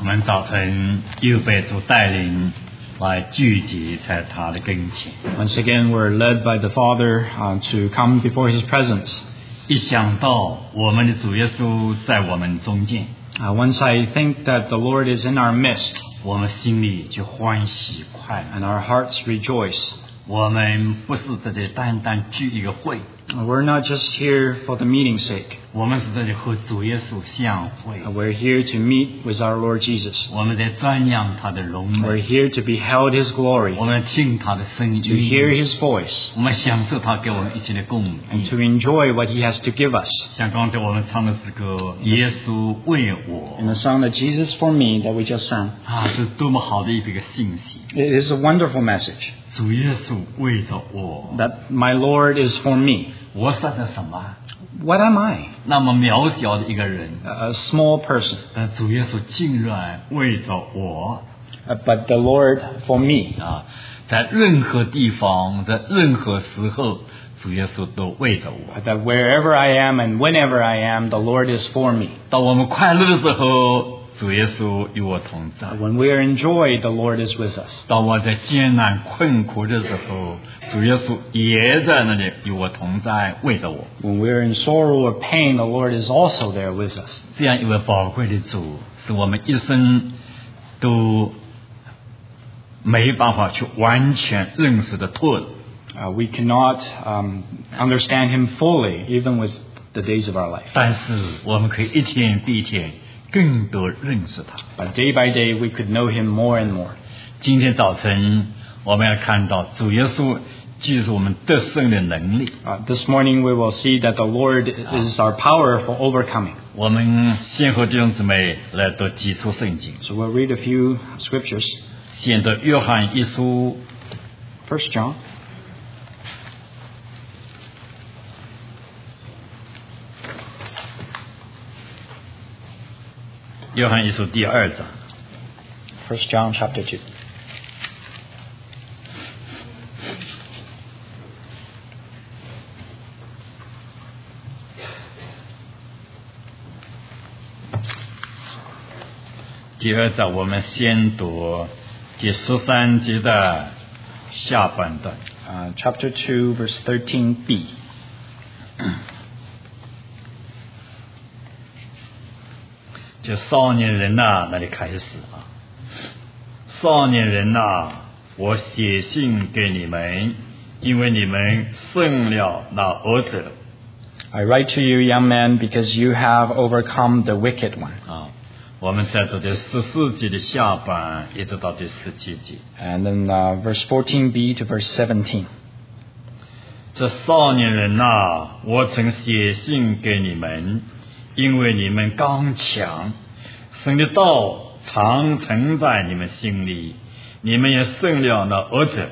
我们早晨又被主带领来聚集在他的跟前。 Once again, we're led by the Father to come before His presence. 一想到我们的主耶稣在我们中间， Once I think that the Lord is in our midst, 我们心里就欢喜快乐。 and our hearts rejoice. 我们不是这里单单聚一个会， We're not just here for the meeting's sake. 我们是这里和主耶稣相会， We're here to meet with our Lord Jesus. 我们在瞻仰他的荣 We're 美， here to behold His glory, 我们听他的声 to hear 音， His voice, 我们享受他给我们一切的供 and 应。 to enjoy what He has to give us. 像刚才我们唱的诗歌，耶稣为我 In the song that Jesus for me that we just sang, 啊，这多么好的一个信息！ it is a wonderful message 主耶稣为着我， that my Lord is for me. 我算是什么？ What am I? 那么渺小的一个人， A small person, 但主耶稣竟然为着我 but the Lord for me. 啊，在任何地方，在任何时候，主耶稣都为着我。 That wherever I am and whenever I am, the Lord is for me. 当我们快乐的时候，主耶稣与我同在； When we are in joy, the Lord is with us. 当我在艰难困苦的时候，主耶稣也在那里与我同在，为着我。 When we are in sorrow or pain, the Lord is also there with us. 这样一位宝贵的主，是我们一生都没办法去完全认识的透的。 We cannot understand Him fully, even with the days of our life. 但是我们可以一天比一天更多认识他。 But day by day, we could know Him more and more. 今天早晨我们要看到主耶稣就是我们得胜的能力。 This morning, we will see that the Lord is our power for overcoming. 我们先和弟兄姊妹来读几处圣经。 So we'll read a few scriptures. 先读约翰一书 First John, 约翰一书第2章。 First John chapter 2. 第2章我们先读第13节的下半段。 Chapter 2, verse 13b. 就少年人呐、那里开始啊。少年人呐、我写信给你们，因为你们胜了那恶者 I write to you, young men, because you have overcome the wicked one. 啊。我们在读的14节的下半，一直到第17节。 And then verse 14b to verse 17. 这少年人呐、我曾写信给你们，因为你们刚强，神的道常存在你们心里，你们也胜了那恶者。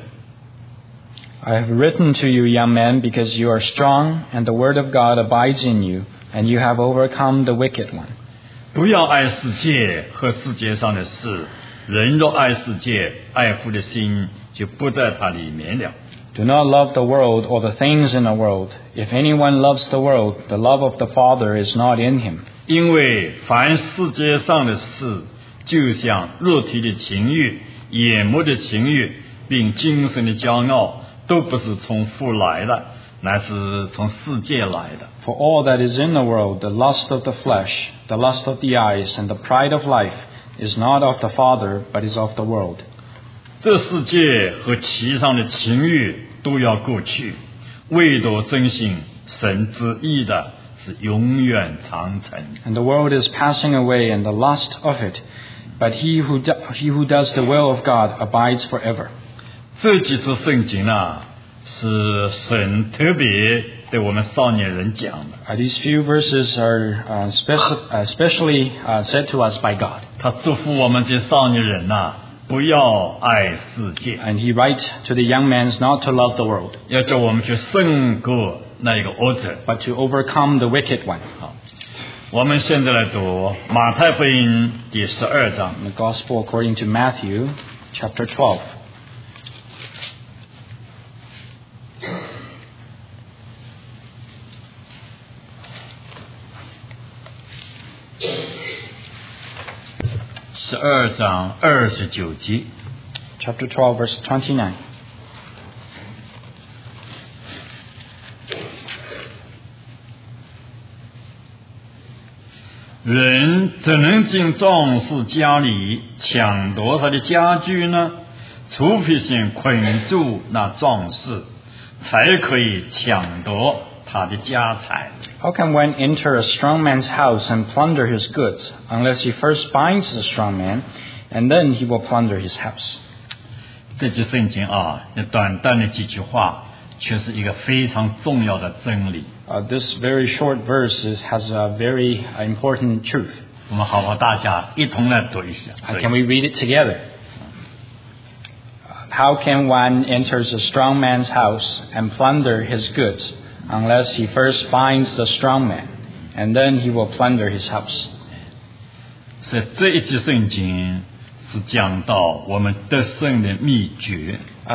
I have written to you, young men, because you are strong, and the word of God abides in you, and you have overcome the wicked one. 不要爱世界和世界上的事，人若爱世界，爱父的心就不在它里面了。 Do not love the world or the things in the world. If anyone loves the world, the love of the Father is not in him. 因为凡世界上的事，就像肉体的情欲、眼目的情欲，并精神的骄傲，都不是从父来的，乃是从世界来的。 For all that is in the world, the lust of the flesh, the lust of the eyes, and the pride of life, is not of the Father, but is of the world. 这世界和其上的情欲都要过去，唯独遵行神旨意的是永远长存。 And the world is passing away and the lust of it, but he who does the will of God abides forever. 这几处圣经啊，是神特别对我们少年人讲的。 These few verses are especially said to us by God. 他祝福我们这些少年人呐、不要爱世界， And he writes to the young men not to love the world, 要叫我们去胜过那一个恶者。 but to overcome the wicked one. 好，我们现在来读马太福音第12章。 The Gospel according to Matthew, chapter 12. 12章29节。 Chapter 12, verse 29. 人怎能进壮士家里抢夺他的家具呢？除非先捆住那壮士，才可以抢夺他的家财。 How can one enter a strong man's house and plunder his goods, unless he first binds the strong man, and then he will plunder his house? 这句圣经啊，这短短的几句话，却是一个非常重要的真理。 This very short verse has a very important truth. 我们好大家一同来读一下。 Can we read it together? How can one enter a strong man's house and plunder his goods, unless he first binds the strong man, and then he will plunder his house? 所以这一句圣经是讲到我们得胜的秘诀。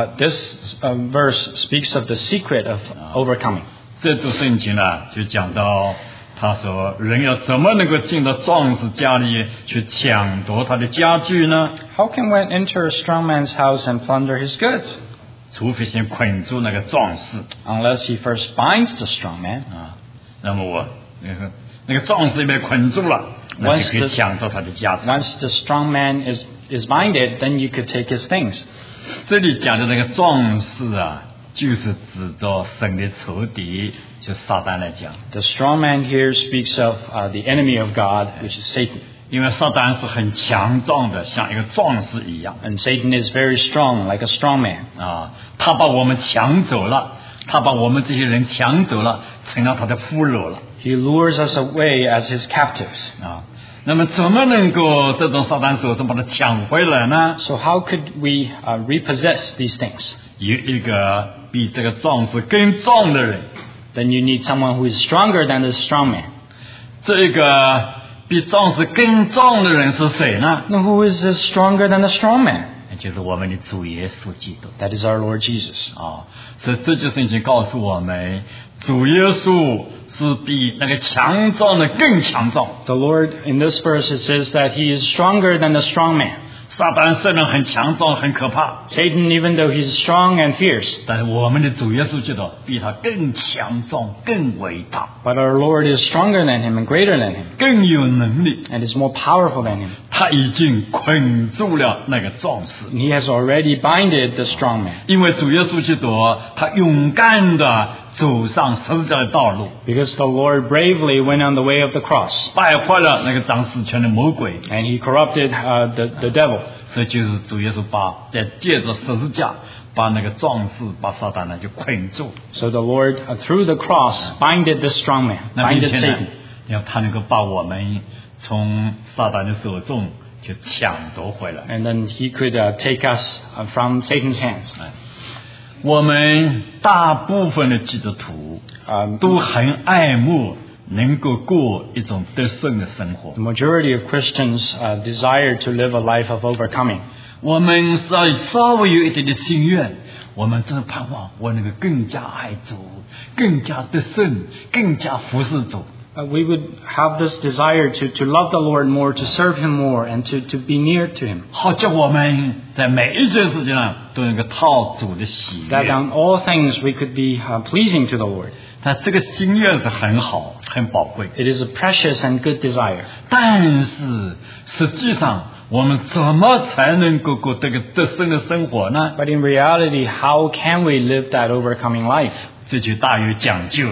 This verse speaks of the secret of overcoming. 这组圣经呢，就讲到他说，人要怎么能够进到壮士家里去抢夺他的家具呢？ How can one enter a strong man's house and plunder his goods? 除非先捆住那个壮士 Unless he first binds the strong man. 啊，那么那个壮士被捆住了，那就可以抢夺他的家财。 Once the strong man is binded, then you could take his things. 这里讲的那个壮士啊，就是指着神的仇敌，就撒旦来讲。 The strong man here speaks of the enemy of God, which is Satan. 因为撒旦是很强壮的，像一个壮士一样 And Satan is very strong, like a strong man. 啊，他把我们抢走了，他把我们这些人抢走了，成了他的俘虏了 He lures us away as his captives. 啊。那么怎么能够这种撒旦手中把它抢回来呢？ So how could we repossess these things? 有一个比这个壮士更壮的人， Then you need someone who is stronger than the strong man. 这个比壮士更壮的人是谁呢？ Now who is stronger than the strong man? 就是我们的主耶稣基督 That is our Lord Jesus. 啊。所以这句圣经告诉我们，主耶稣是比那个强壮的更强壮。 The Lord, in this verse, it says that he is stronger than the strong man. 撒旦虽然很强壮很可怕， Satan, even though he's strong and fierce, 但是我们的主耶稣基督比他更强壮更伟大 but our Lord is stronger than him and greater than him, 更有能力， and is more powerful than him. 他已经捆住了那个壮士。 And he has already binded the strong man. 因为主耶稣基督他勇敢的走上十字架的道路， Because the Lord bravely went on the way of the cross, 败坏了那个掌死权的魔鬼， and he corrupted the devil. 所以就是主耶稣借着十字架把那个壮士把撒旦呢就捆住。 So the Lord, through the cross, binded the strong man, 那并 binded 且呢 Satan. 要他能够把我们从撒旦的手中就抢夺回来。 And then he could take us from Satan's hands. 我们大部分的基督徒都很爱慕能够过一种得胜的生活。 The majority of Christians desire to live a life of overcoming. 我们稍微有一点的心愿，我们真的盼望我能够更加爱主，更加得胜，更加服侍主。 We would have this desire to love the Lord more, to serve Him more, and to be near to Him. 好叫我们在每一件事情上都能够讨主的喜 That 悦。 on all things we could be pleasing to the Lord. 但这个心愿是很好、很宝贵， It is a precious and good desire. 但是实际上我们怎么才能够过这个得胜的生活呢？ But in reality, how can we live that overcoming life? 这就大有讲究。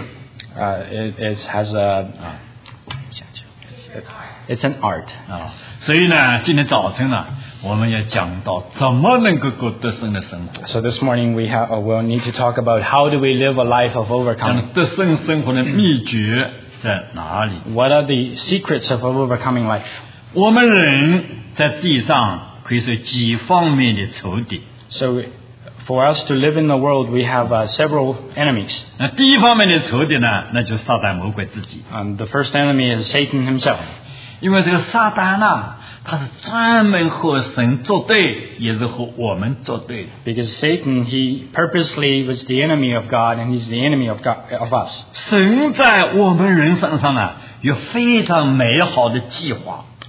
It has it's an art. 啊，所以呢，今天早晨呢，我们要讲到怎么能够过得胜的生活。 So this morning we'll need to talk about how do we live a life of overcoming. 讲得胜生活的秘诀在哪里？ What are the secrets of overcoming life? 我们人在地上可以说几方面的仇敌。 So for us to live in the world, we have several enemies. 那第一方面的仇敌呢，那就是撒旦魔鬼自己。 The first enemy is Satan himself. 因为这个撒旦啊，他是专门和神作对，也是和我们作对的。 Because Satan, he purposely was the enemy of God, and he's the enemy of us. 神在我们人身上呢，有非常美好的计划。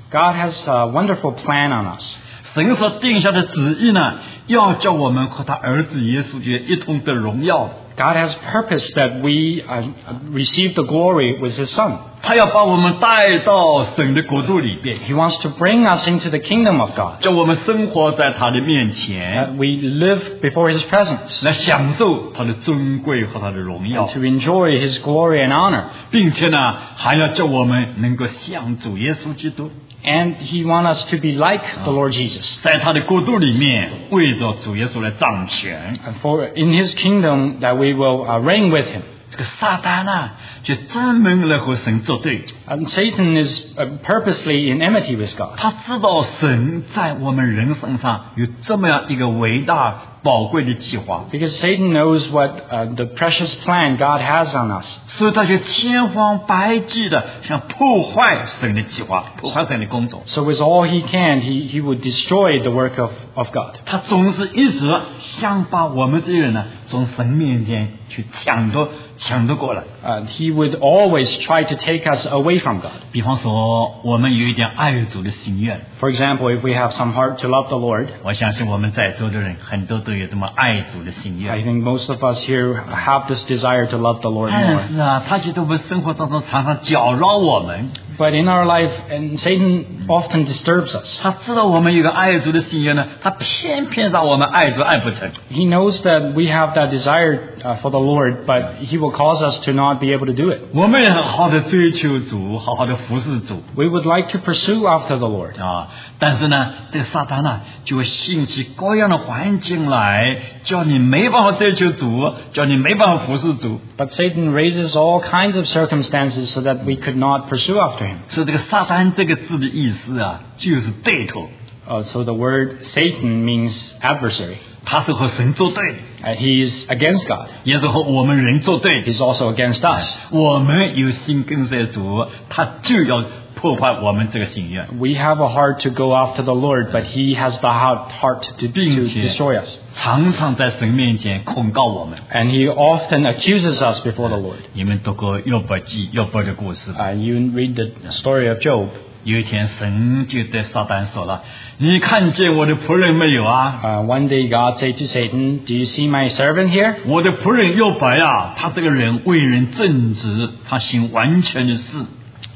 God has a wonderful plan on us. 神所定下的旨意呢，要叫我们和他儿子耶稣基督一同得荣耀。 God has purpose that we receive the glory with His Son. 他要把我们带到神的国度里边， He wants to bring us into the kingdom of God. 叫我们生活在他的面前， That we live before His presence. 来享受他的尊贵和他的荣耀 And，to enjoy His glory and honor. 并且呢，还要叫我们能够像主耶稣基督， And He wants us to be like the Lord Jesus. 在他的国度里面为着主耶稣来掌权。 And for in His kingdom that we will reign with Him. 这个撒旦啊，就专门来和神作对。 And Satan is purposely in enmity with God. 他知道神在我们人身上有这么样一个伟大宝贵的计划， Because Satan knows what the precious plan God has on us. 所以他就千方百计的想破坏神的计划，破坏神的工作。 So with all he can, he would destroy the work of God. 他总是一直想把我们这些人呢，从神面前去抢夺过来。 He would always try to take us away from God. 比方说，我们有一点爱主的心愿， For example, if we have some heart to love the Lord, 我相信我们在座的人很多都有这么爱主的心 I 愿。 think most of us here have this desire to love the Lord 但 more. 是啊，他觉得我们生活当中常常搅扰我们。 But in our life, and Satan often disturbs us. 他知道我们有个爱主的心愿呢，他偏偏让我们爱主爱不成。 He knows that we have that desire for the Lord, but he will cause us to not be able to do it. 我们也好好的追求主，好好的服侍主 We would like to pursue after the Lord. 啊。但是呢，这个撒旦呢，就会兴起各样的环境来，叫你没办法追求主，叫你没办法服侍主。 But Satan raises all kinds of circumstances so that we could not pursue after him. 所以这个撒旦这个字的意思啊，就是对头， So the word Satan means adversary. 他是和神作对， He's against God. 也是和我们人作对。 He's also against us. 我们有心跟随主，他就要破坏我们这个心愿。 We have a heart to go after the Lord, but he has the heart to 并且 destroy us. 常常在神面前控告我们。 And he often accuses us before the Lord. 你们读过约伯记约伯的故事吧？ You read the story of Job. 有一天，神就对撒旦说了：“你看见我的仆人没有啊？ One day God said to Satan, "Do you see my servant here? 我的仆人约伯呀，他这个人为人正直，他行完全的事。”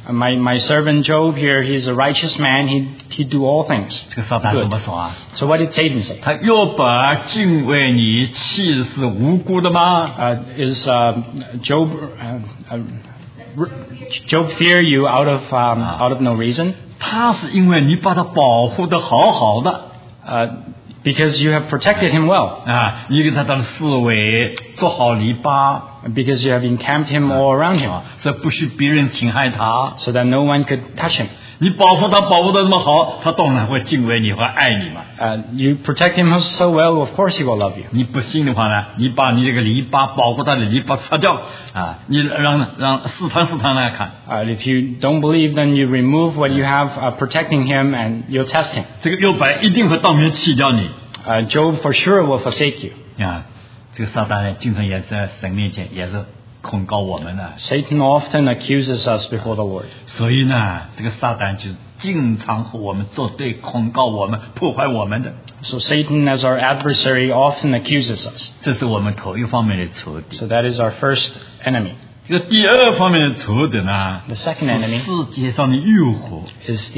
My servant Job here, he's a righteous man. He do all things. 这个撒旦怎么说啊？ So what did Satan say? 他约伯敬畏你，岂是无辜的吗？ Is Job fear you out of no reason? 他是因为你把他保护得好好的 Because you have protected him well. 啊，你给他的四围做好篱笆 Because you have encamped him all around him, 啊，所以不许别人侵害他。 so that no one could touch him. 你保护他保护得这么好，他当然会敬畏你，会爱你嘛。 You protect him so well, of course he will love you. 你不信的话呢，你把你这个篱笆保护他的篱笆拆掉啊，你让试探来看， If you don't believe, then you remove what you have protecting him, and you'll test him. 这个约伯一定会当面弃掉你 Job for sure will forsake you. 啊。这个撒旦呢，经常也在神面前也是控告我们的， Satan often accuses us before the Lord. 所以呢，这个撒旦就是经常和我们作对，控告我们，破坏我们的。 So Satan, as our adversary, often accuses us. 这是我们头一方面的仇敌。 So that is our first enemy. 这个第二方面的仇敌呢， The second enemy 世界上的诱惑。 is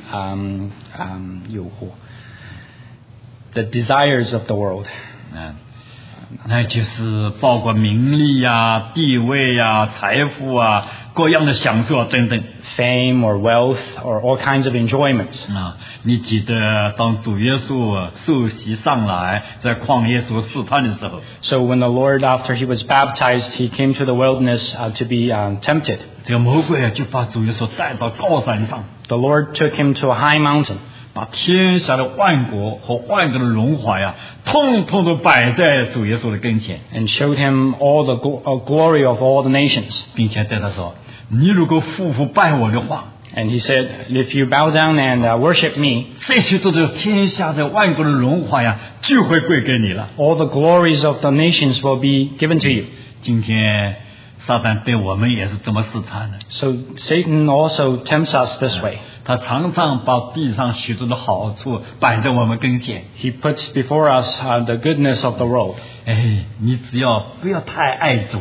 the desires of the world. 那就是包括名利呀、地位呀、财富啊、各样的享受啊等等 Fame or wealth or all kinds of enjoyments. 啊。你记得当主耶稣受洗上来，在旷野所试探的时候， So when the Lord, after he was baptized, he came to the wilderness to be tempted. 这个魔鬼就把主耶稣带到高山上， The Lord took him to a high mountain, 把天下的万国和万国的荣华呀，统统都摆在主耶稣的跟前， and showed him all the glory of all the nations. 并且对他说：“你如果匍匐拜我的话， And he said, "If you bow down and worship me, 这些都是天下的万国的荣华呀，就会归给你了。” all the glories of the nations will be given to you." 今天撒旦对我们也是这么试探的， So Satan also tempts us this way. 他常常把地上许多的好处摆在我们跟前。 He puts before us the goodness of the world. 哎，你只要不要太爱主，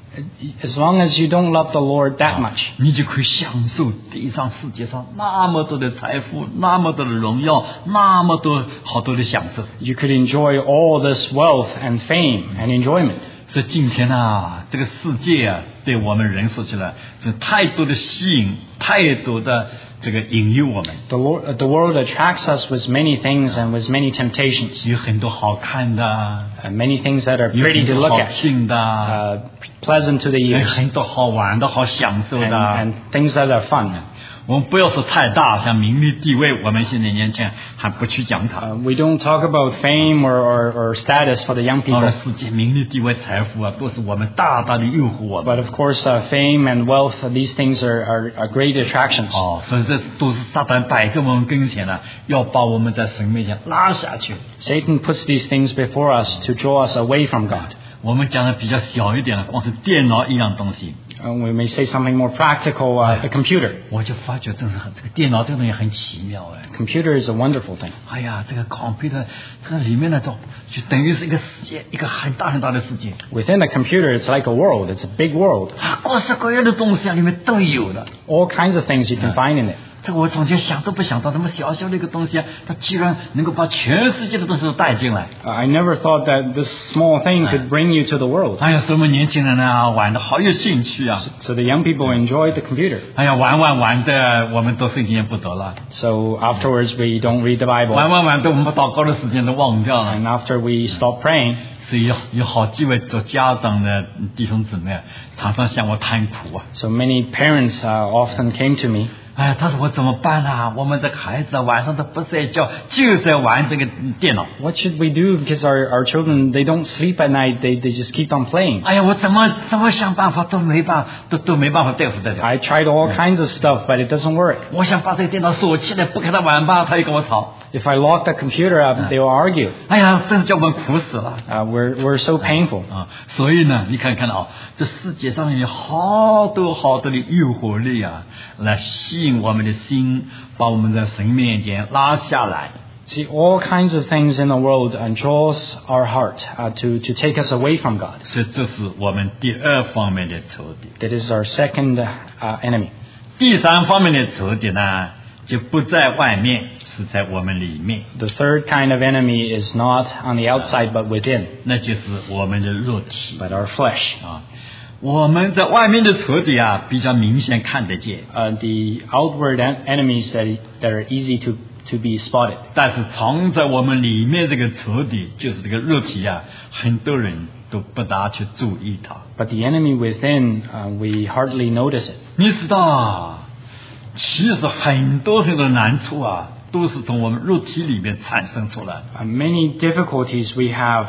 As long as you don't love the Lord that much, 你就可以享受地上世界上那么多的财富，那么多的荣耀，那么多好多的享受。 you could enjoy all this wealth and fame and enjoyment. 所以今天啊，这个世界啊，对我们人说起来，是太多的吸引，太多的这个引诱我们。 The world attracts us with many things and with many temptations. 有很多好看的， Many things that are 有 pretty 很 to 多 look 好 at, 听的， pleasant to the 有 ears, 很多好玩的、好享受的。 and things that are fun. 我们不要说太大，像名利地位，我们现在年轻人还不去讲它。 We don't talk about fame or status for the young 到了 people. 世界，名利地位、财富啊，都是我们大大的诱惑我们。 But of course, fame and wealth, these things are great attractions. 所以这都是撒旦摆在我们跟前呢，要把我们在神面前拉下去。 Satan puts these things before us to draw us away from God. 我们讲的比较小一点的，光是电脑一样东西， We may say something more practical, the computer. 我就发觉真是这个电脑这个东西很奇妙哎。 Computer is a wonderful thing. 哎呀，这个 computer 这个里面的就等于是一个世界，一个很大很大的世界 Within the computer, it's like a world. It's a big world. 啊，各式各样的东西啊，里面都有的。 All kinds of things you can find in it. 这个我从前想都不想到，那么小小的一个东西啊，它居然能够把全世界的东西都带进来。 I never thought that this small thing could bring you to the world. 哎呀，所以我们年轻人呢，玩的好有兴趣啊！ So the young people enjoy the computer. 哎呀，玩的，我们都圣经也不读了， So afterwards, we don't read the Bible. 玩的，我们把祷告的时间都忘掉了。 And after we stop praying, 所以有好几位做家长的弟兄姊妹，常常向我谈苦啊。 so many parents often came to me. 哎呀，他说我怎么办啊？我们这个孩子啊，晚上都不睡觉，就在玩这个电脑。 What should we do? Because our children, they don't sleep at night. They just keep on playing. 哎呀，我怎么想办法都没办法对付得了。 I tried all kinds of stuff, but it doesn't work. 我想把这个电脑锁起来，不给他玩吧，他又跟我吵。 If I lock the computer up, they will argue. 哎呀，真是叫我们苦死了。 We're so painful. 所以呢，你看啊，这世界上有好多好多的诱惑力啊，来吸引我们的心，把我们在神面前拉下来。 See, all kinds of things in the world draws our heart to take us away from God. 所以这是我们第二方面的仇敌。 That is our second enemy. 第三方面的仇敌呢，就不在外面，是在我们里面。 The third kind of enemy is not on the outside but within, 那就是我们的肉体 but our flesh. 我们在外面的仇敌啊，比较明显看得见。 The outward enemies that are easy to be spotted. 但是藏在我们里面这个仇敌，就是这个肉体啊，很多人都不大去注意它。 But the enemy within, we hardly notice it. 你知道啊，其实很多难处啊，都是从我们肉体里面产生出来。 Many difficulties we have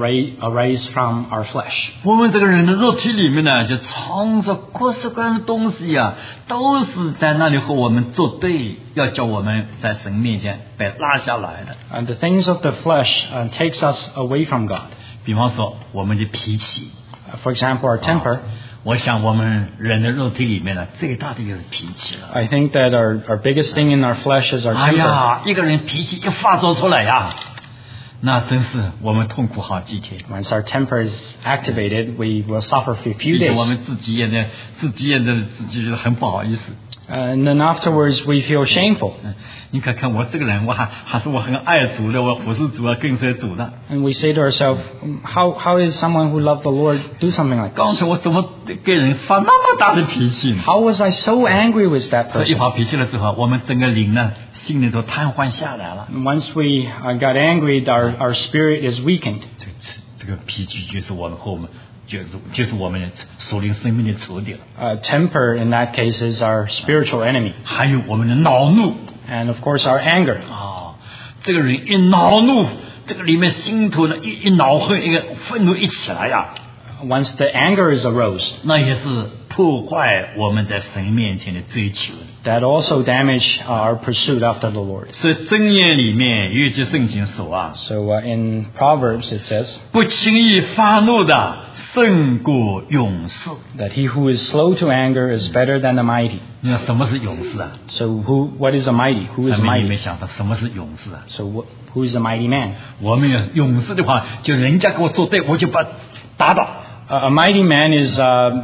arise from our flesh. 我们这个人的肉体里面呢，就藏着各式各样的东西啊，都是在那里和我们作对，要叫我们在神面前被拉下来的。 And the things of the flesh takes us away from God. 比方说我们的脾气， For example, our temper. 我想我们人的肉体里面呢，最大的就是脾气了。 I think that our biggest thing in our flesh is our 哎 temper. 呀，一个人脾气一发作出来呀，那真是我们痛苦好几天。 Once our temper is activated, we will suffer for a few 以前我 days. 们自己也觉得很不好意思。 And then afterwards, we feel shameful. 你看看我这个人，我还是我很爱主的，我服侍主啊，跟随主的。 And we say to ourselves, how is someone who loves the Lord do something like 刚 this? 才我怎么给人发那么大的脾气呢？ How was I so angry with that 所以一 person? 发脾气了之后，我们整个灵呢，心里头瘫痪下来了。 And once we got angry, our spirit is weakened. 这个脾气就是我们和我们就是我们属灵生命的仇敌了。 Temper, in that case, is our spiritual enemy. 还有我们的恼怒 And of course, our anger. 这个人一恼怒，这个里面心头呢一恼恨，一个愤怒一起来呀， Once the anger is arose, 那也是破坏我们在神面前的追求。 that also damage our pursuit after the Lord. 所以箴言里面有一句圣经说啊， So in Proverbs it says 不轻易发怒的胜过勇士。 that he who is slow to anger is better than the mighty. 你看什么是勇士啊？ So what is a mighty? Who is 你没 mighty? 想到什么是勇士啊？ So who is a mighty man? 我们有勇士的话，就人家给我作对，我就把打倒。 A mighty man is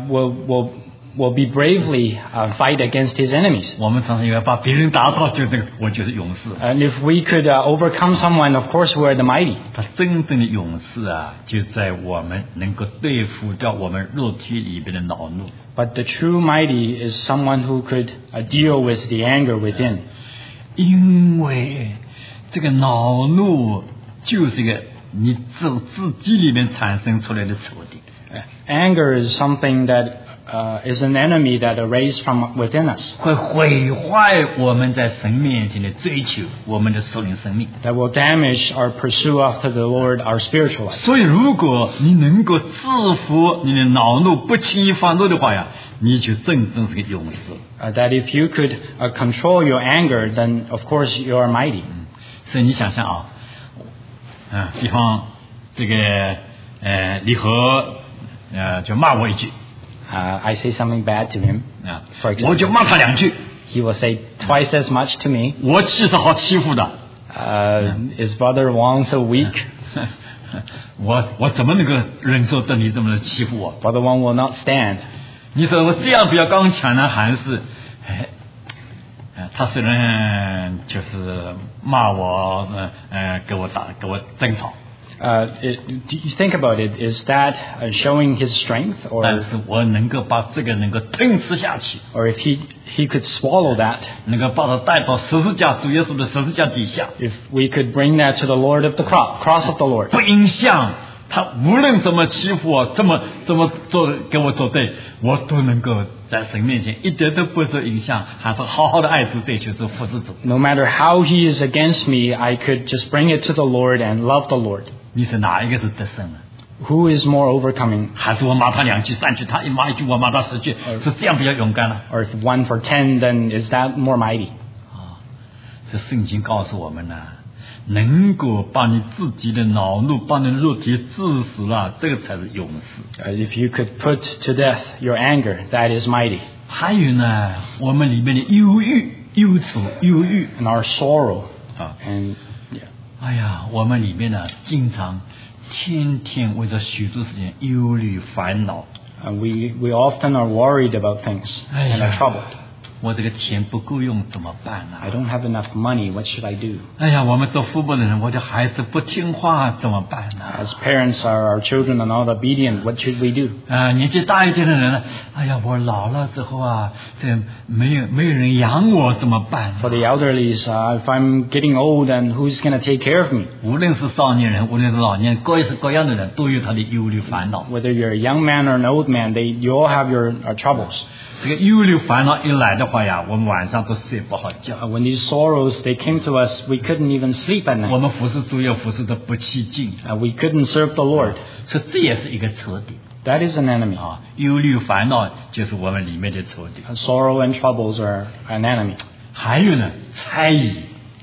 will be bravely fight against his enemies. 我们常常以为把别人打倒，就这个我就是勇士。 And if we could overcome someone, of course we are the mighty. 他真正的勇士啊，就在我们能够对付掉我们肉体里边的恼怒。 But the true mighty is someone who could deal with the anger within. 因为这个恼怒就是一个你自己里面产生出来的仇敌。 Anger is something that is an enemy that arises from within us. 会毁坏我们在神面前的追求，我们的属灵生命。 That will damage our pursuit after the Lord, our spiritual life. 所以，如果你能够制服你的恼怒，不轻易发怒的话呀，你就真正是个勇士。 That if you could control your anger, then of course you are mighty. 所以你想象啊，比方这个李和就骂我一句 I say something bad to him, 啊 for， 我就 example. 骂他2句。 He will say twice as much to me. 我气是好欺负的， Is Brother Wang so weak? 我怎么能够忍受着你这么的欺负我？ Brother Wang will not stand. 你说我这样比较刚强呢，还是他虽然就是骂我，给我争吵， Do you think about it? Is that showing his strength, 但 or 是我能够把这个能够吞吃下去， if he could swallow that? 能够把它带到十字架主耶稣的十字架底下， If we could bring that to the Lord of the cross of the Lord, 不影响他无论怎么欺负我，怎么做给我做对，我都能够在神面前一点都不受影响，还是好好的爱主、追求主、服侍主。 no matter how he is against me, I could just bring it to the Lord and love the Lord. 你是哪一个是得胜啊？ Who is more overcoming? 还是我骂他2句3句，他一骂1句，我骂他10句，是这样比较勇敢呢？ Or if 1 for 10, then is that more mighty? 这圣经告诉我们呢，能够把你自己的恼怒、把你的肉体致死了，这个才是勇士。 If you could put to death your anger, that is mighty. 还有呢，我们里面的忧郁、忧愁、忧郁 And our sorrow. 啊， And 哎呀，我们里面呢，经常天天为着许多事情忧虑、烦恼。 we often are worried about things and are troubled. 我这个钱不够用怎么办呢？ I don't have enough money. What should I do? 哎呀，我们做父母的人，我的孩子不听话怎么办呢？ As parents, our children are not obedient. What should we do? 年纪大一点的人呢，哎呀，我老了之后啊，这没有人养我怎么办呢？ For the elderly, if I'm getting old, then who's going to take care of me? 无论是少年人，无论是老年人，各式各样的人都有他的忧虑烦恼。 Whether you're a young man or an old man, you all have your troubles. 这个忧虑烦恼一来的话呀，我们晚上都睡不好觉。 When these sorrows, they came to us, we couldn't even sleep at 我 night. 们服侍主也服侍的不起劲， We couldn't serve the Lord. 所以这也是一个仇敌 That is an enemy. 啊！忧虑烦恼就是我们里面的仇敌。 Sorrow and troubles are an enemy. 还有呢，猜疑，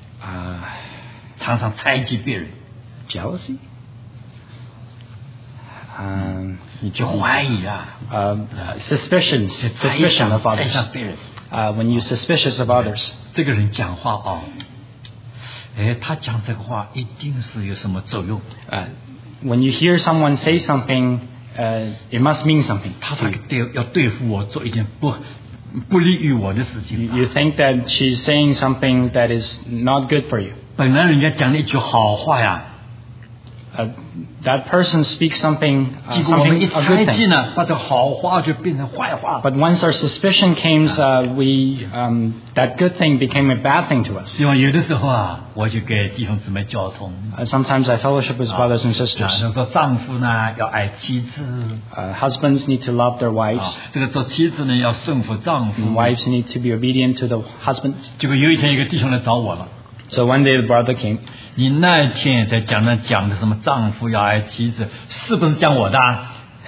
常常猜忌别人， Jealousy? 你就怀疑啊， Suspicion of 猜 others. 想别人。 When you're suspicious of others. 这个人讲话啊，他讲这个话一定是有什么作用。 When you hear someone say something, it must mean something. 他要对付我，做一件不利于我的事情。 You think that she's saying something that is not good for you. 本来人家讲了一句好话呀， That person speaks something, 结果我们 something 一 a 猜 good 忌 thing. 呢，把这好话就变成坏话。 But once our suspicion came, that good thing became a bad thing to us. 希望有的时候啊，我就给弟兄姊妹教从。 Sometimes I fellowship with brothers and sisters. 说丈夫呢要爱妻子， Husbands need to love their wives. 这个做妻子呢要顺服丈夫。 Wives need to be obedient to the husbands. 结果有一天，一个弟兄来找我了。 So one day the brother came. 你那天在讲的什么丈夫要爱妻子，是不是讲我的？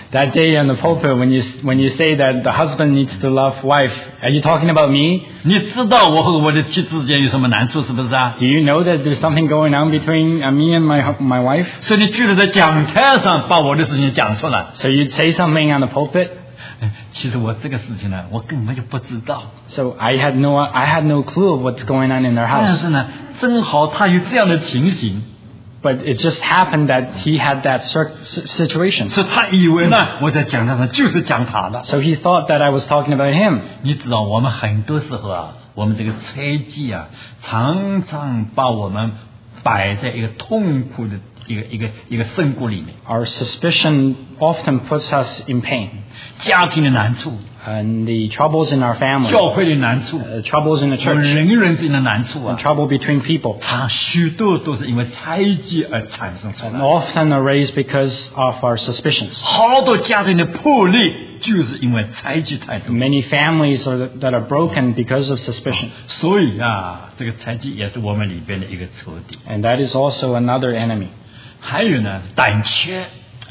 That day in the pulpit, when you say that the husband needs to love wife, are you talking about me? 你知道我和我的妻子之间有什么难处是不是啊？ Do you know that there's something going on between me and my wife? 所以你居然在讲台上把我的事情讲出来。 So you'd say something on the pulpit? 其实我这个事情呢，我根本就不知道。 So I had no clue of what's going on in their 但 house. 是呢，正好他有这样的情形， But it just happened that he had that situation. 所以他以为呢，我在讲台上就是讲他的。 So he thought that I was talking about him. 你知道，我们很多时候啊，我们这个猜忌啊，常常把我们摆在一个痛苦的一个深谷里面。 Our suspicion often puts us in pain. 家庭的难处， And the troubles in our family, 教会的难处， troubles in the 我们 church, 人与人之间的难处 and 啊， trouble between people, 许多都是因为猜忌而产生出 and 来。 often are raised because of our suspicions. 好多家庭的破裂，就是因为猜忌太多。 Many families that are broken because of suspicion. 所以啊，这个猜忌也是我们里边的一个仇敌。 And that is also another enemy. 还有呢，胆怯，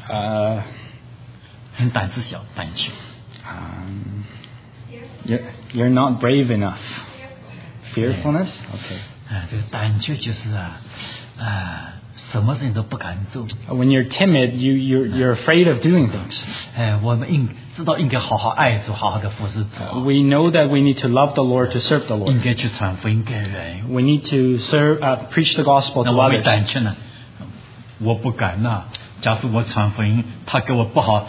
很胆子小，胆怯。 You're not brave enough. Fearfulness? Okay. 这个胆怯就是什么事情都不敢做。 When you're timid, you're afraid of doing things. 我们知道应该好好爱主，好好的服侍主， We know that we need to love the Lord to serve the 应 Lord. 该去传福音给人。 We need to preach the gospel 那 to 我会 others. 胆怯呢？我不敢呐、假使我传福音，他给我不好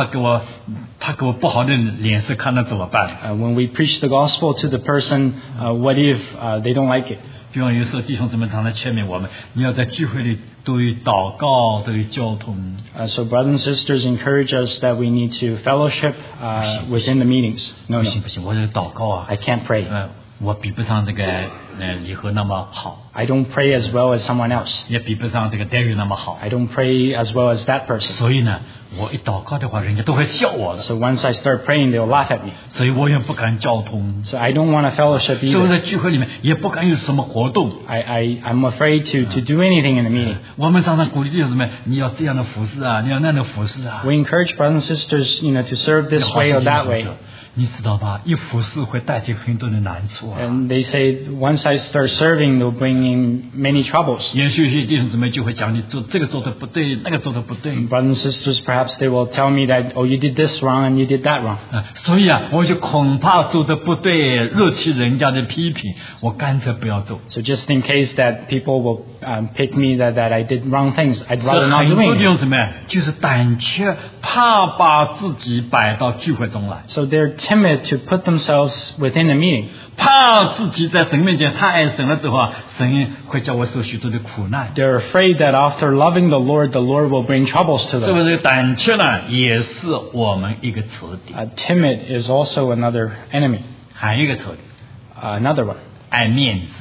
的脸色看，那怎么办？ When we preach the gospel to the person, what if they don't like it? 比方有时候弟兄姊妹常常劝勉我们，你要在聚会里多于祷告，多于交通。 So brothers and sisters encourage us that we need to fellowship within the meetings. 不 No, 行不行，我这个祷告啊， I can't pray. 我比不上这个李和那么好， I don't pray as well as someone else. 也比不上这个 David 那么好。 I don't pray as well as that person. 所以呢，我一祷告的话，人家都会笑我的， So once I start praying, they'll laugh at me. 所以我也不敢交通。 So I don't want to fellowship 所以我 either. 在聚会里面也不敢有什么活动。 I'm afraid to do anything in the meeting. 我们常常鼓励弟兄姊妹，你要这样的服侍啊，你要那样的服侍啊。 We encourage brothers and sisters, to serve this way or that way. 你知道吧？一服侍会带起很多的难处啊。 And they say once I start serving, they'll bring in many troubles. 也许有些弟兄姊妹就会讲你做这个做的不对，那个做的不对。 Brothers and sisters, perhaps they will tell me that, oh, you did this wrong and you did that wrong. 所以啊，我就恐怕做的不对，惹起人家的批评，我干脆不要做。 So just in case that people will pick me that I did wrong things, I'd 所 rather 以 not 很 do 多弟 it. 兄姊妹就是胆怯，怕把自己摆到聚会中来， So they're timid to put themselves within the meeting. 怕自己在神面前太爱神了之后啊，神会叫我受许多的苦难。 They're afraid that after loving the Lord will bring troubles to 是不 them. 是胆怯呢？也是我们一个仇敌， Timid is also another enemy. 还有一个仇敌， Another one. 爱面子。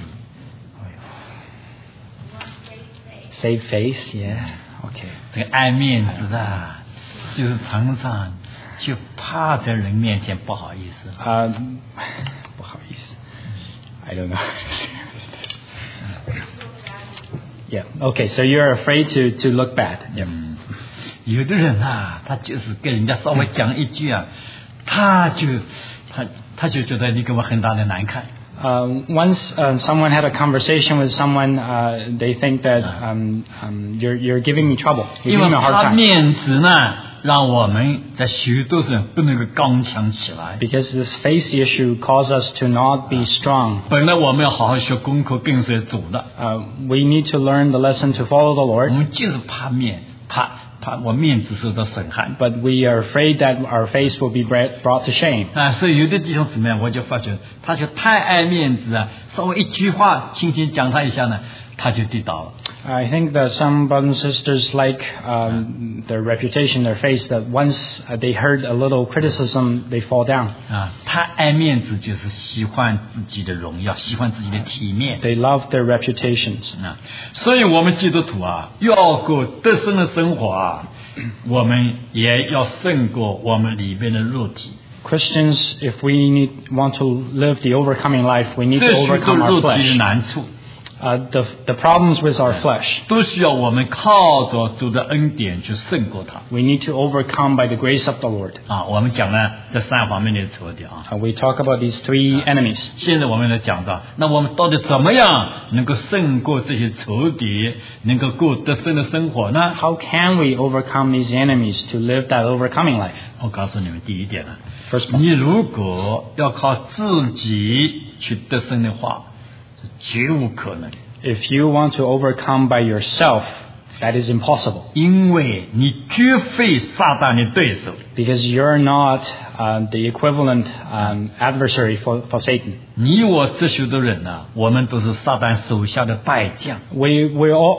Save face, yeah. Okay. 这个爱面子的，就是常常就怕在人面前不好意思。 不好意思. I don't know. Yeah. Okay. So you're afraid to look bad. Yeah. 有的人啊，他就是跟人家稍微讲一句啊，他就觉得你给我很大的难看。 Once someone had a conversation with someone, they think that you're giving me trouble. You're 因 giving 为 me a hard 他 time. 面子呢，让我们在许多人不能够刚强起来。 Because this face issue caused us to not be strong. 本来我们要好好学功课，跟随主的， We need to learn the lesson to follow the 我 Lord, 们就是怕我面子受到损害。 but we are afraid that our face will be brought to shame. 所以有的弟兄姊妹，我就发觉他就太爱面子啊，稍微一句话轻轻讲他一下呢，他就跌倒了。 I think that some brothers and sisters like their reputation, their face, that once they heard a little criticism, they fall down. 太爱面子就是喜欢自己的荣耀，喜欢自己的体面。 They love their reputations. 所以我们基督徒啊，要过得胜的生活啊，我们也要胜过我们里边的肉体。 Christians, if we want to live the overcoming life, we need to 这许多 overcome 肉 our 体的 flesh. 难处。 The problems with our flesh, 都需要我们靠着主的恩典去胜过它。 we need to overcome by the grace of the Lord. 我们讲了这3方面的仇敌啊。 We talk about these 3 enemies. 现在我们来讲到，那我们到底怎么样能够胜过这些仇敌，能够过得胜的生活呢？ How can we overcome these enemies to live that overcoming life? 我告诉你们，第一点呢， First point, 你如果要靠自己去得胜的话，是绝无可能， if you want to overcome by yourself, that is impossible. 因为你绝非撒旦的对手。 Because you're not the equivalent adversary for Satan. 你我这许多人呢，我们都是撒旦手下的败将。 We've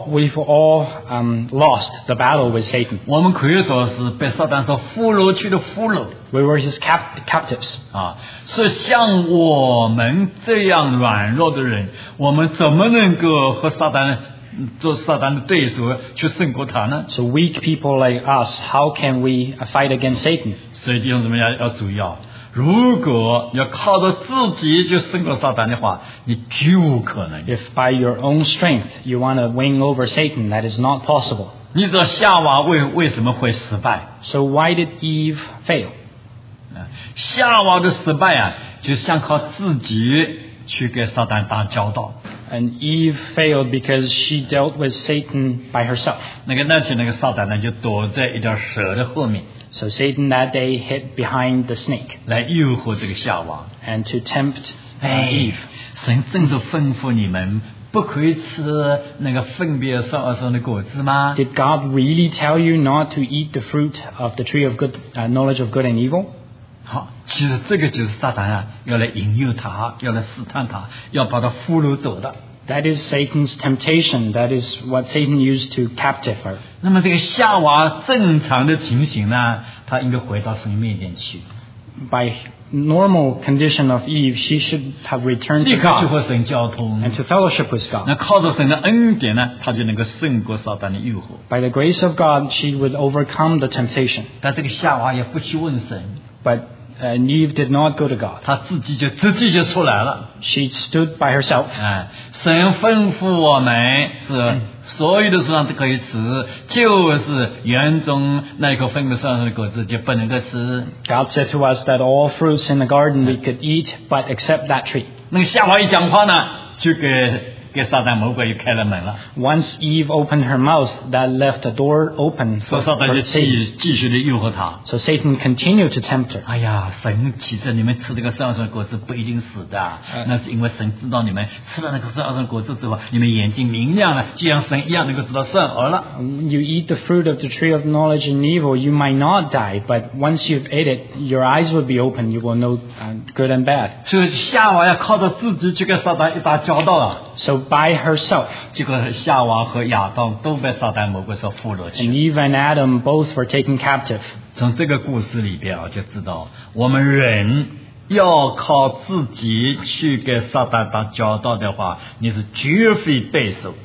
all lost the battle with Satan. 我们可以说是被撒旦所俘虏去的俘虏 We were his captives. 啊！所以像我们这样软弱的人，我们怎么能够和撒旦做撒旦的对手去胜过他呢？ So weak people like us, how can we fight against Satan? 所以弟兄姊妹要注意啊！如果要靠着自己就胜过撒旦的话，你绝无可能。 If by your own strength you want to win over Satan, that is not possible. 你知道夏娃为什么会失败？ So why did Eve fail? 夏娃的失败啊，就想靠自己去跟撒旦打交道。 And Eve failed because she dealt with Satan by herself. 那天撒旦呢，就躲在一条蛇的后面， So Satan that day hid behind the snake 来诱惑这个夏娃。 and to tempt Eve. 神正是吩咐你们不可以吃那个分别善恶树的果子吗？ Did God really tell you not to eat the fruit of the tree of good knowledge of good and evil? 好，其实这个就是撒旦啊，要来引诱他，要来试探他，要把他俘虏走的。 That is Satan's temptation. That is what Satan used to captive her. 那么这个夏娃正常的情形呢，她应该回到神面前去， By normal condition of Eve, she should have returned 立 to 刻去 God 和神交通。 and to fellowship with God. 那靠着神的恩典呢，她就能够胜过撒旦的诱惑。 By the grace of God, she would overcome the temptation. 但这个夏娃也不去问神， But Eve did not go to God. 她自己就出来了。 She stood by herself. 神吩咐我们是所有的树上都可以吃，就是园中那一棵分别善恶树的果子就不能够吃。 God said to us that all fruits in the garden we could eat, but except that tree. 那个夏娃一讲话呢，就给撒旦魔鬼又开了门了， Once Eve opened her mouth, that left the door open 所 for 以撒旦就 Satan. 继续的诱惑他。 So Satan continued to tempt her. 哎呀，神启示你们吃这个善恶树的果子不一定死的，那是因为神知道你们吃了那个善恶树的果子之后，你们眼睛明亮了，就像神一样能够知道善恶了。 When you eat the fruit of the tree of knowledge and evil, you might not die, but once you've ate it, your eyes will be open. You will know good and bad. 所以夏娃要靠着自己去跟撒旦一打交道啊。 So by herself, 结果夏娃和亚当都被撒旦魔鬼所俘虏 and 去。 Eve and Adam both were taken captive. 从这个故事里边就知道，我们人要靠自己去跟撒旦打交道的话，你是绝非对手。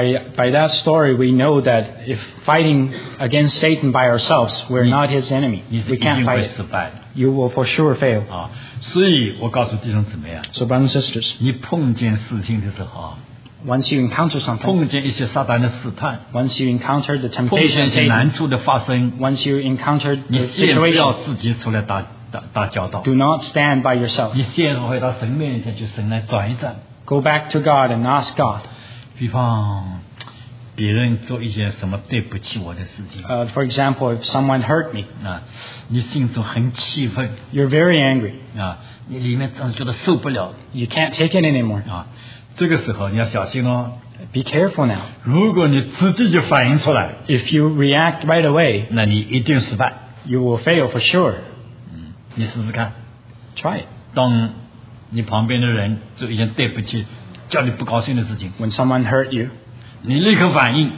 By that story, we know that if fighting against Satan by ourselves, we're not his enemy. 你是 We 一定 can't 会 fight 失 it. 败的 You will for sure fail. 啊！所以我告诉弟兄姊妹啊， So brothers and sisters, 你碰见事情的时候啊， once you encounter something, 碰见一些撒旦的试探， once you encounter the 碰 temptation 见 of 一些难 Satan, 处的发生， once you encounter 你 the 先不要 situation, 自己出来打交道， do not stand by yourself. 你先回到神面前去，神来转一转。 Go back to God and ask God. 比方别人做一件什么对不起我的事情 For example, if someone hurt me, 啊，你心中很气愤 you're very angry. 啊，你里面真是觉得受不了 You can't take it anymore. 啊，这个时候你要小心哦。 Be careful now. 如果你自己就反应出来， If you react right away, 那你一定失败。 you will fail for sure. 你试试看， Try it. 当你旁边的人做一件对不起、叫你不高兴的事情， When someone hurt you, 你立刻反应，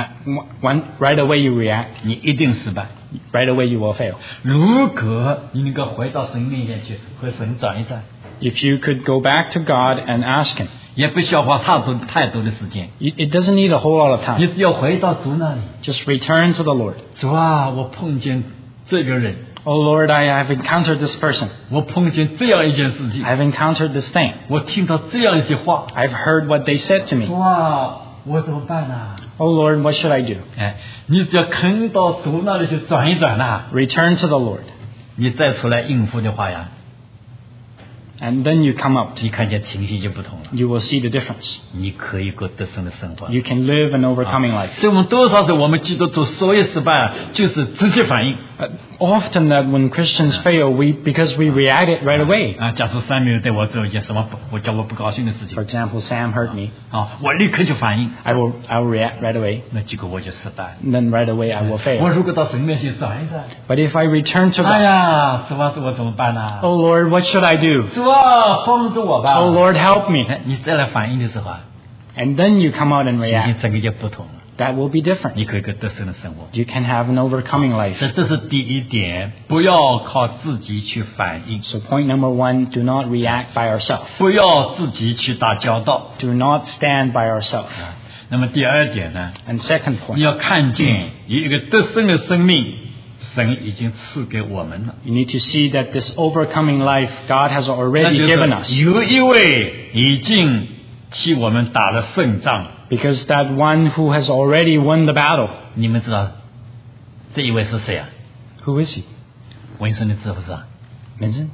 right away you react. 你一定失败。 Right away you will fail. 如果你能够回到神面前去，和神转一转， If you could go back to God and ask Him, 也不需要花太多的时间， it doesn't need a whole lot of 你 time. 只要回到主那里。 Just return to the Lord. 主啊，我碰见这个人， Oh Lord, I have encountered this person. 我碰见这样一件事情， I've encountered this thing. 我听到这样一些话， I've heard what they said to me. 主啊，我怎么办呢？ Oh Lord, what should I do? 哎，你只要肯到主那里去转一转呐， Return to the Lord. 你再出来应付的话呀， And then you come out. 你看见情形就不同了， You will see the difference. 你可以过得胜的生活。 You can live an overcoming life. 所以我们多少时候我们基督徒所有失败，就是直接反应。 Often that when Christians fail, because we reacted right away. 啊，假如三名对我做一件什么我叫我不高兴的事情 For example, Sam hurt me. 啊，我立刻就反应， I will react right away. 那结果我就失败。 And then right away I will 我 fail. 如果到神面前转一转， But if I return to 哎 God, 呀，主啊，我怎么办呢？ oh Lord, what should I do? 主啊，帮助我吧！ Oh Lord, help me. 你再来反应的时候啊， And then you come out and 情形 react. 整个就不同了。 That will be different. 你可以过得胜的生活。 You can have an overcoming life. 这是第一点，不要靠自己去反应， So point number 1, do not react by ourselves. 不要自己去打交道。 Do not stand by ourselves. 那么第二点呢， And second 你 point, 要看见有一个得胜的生命，神已经赐给我们了。 you need to see that this overcoming life God has 那 already 就 given us. 是有一位已经替我们打了胜仗。 Because that one who has already won the battle, 你们知道这一位是谁啊？ who is he? 文森，你知不知道？ Vincent?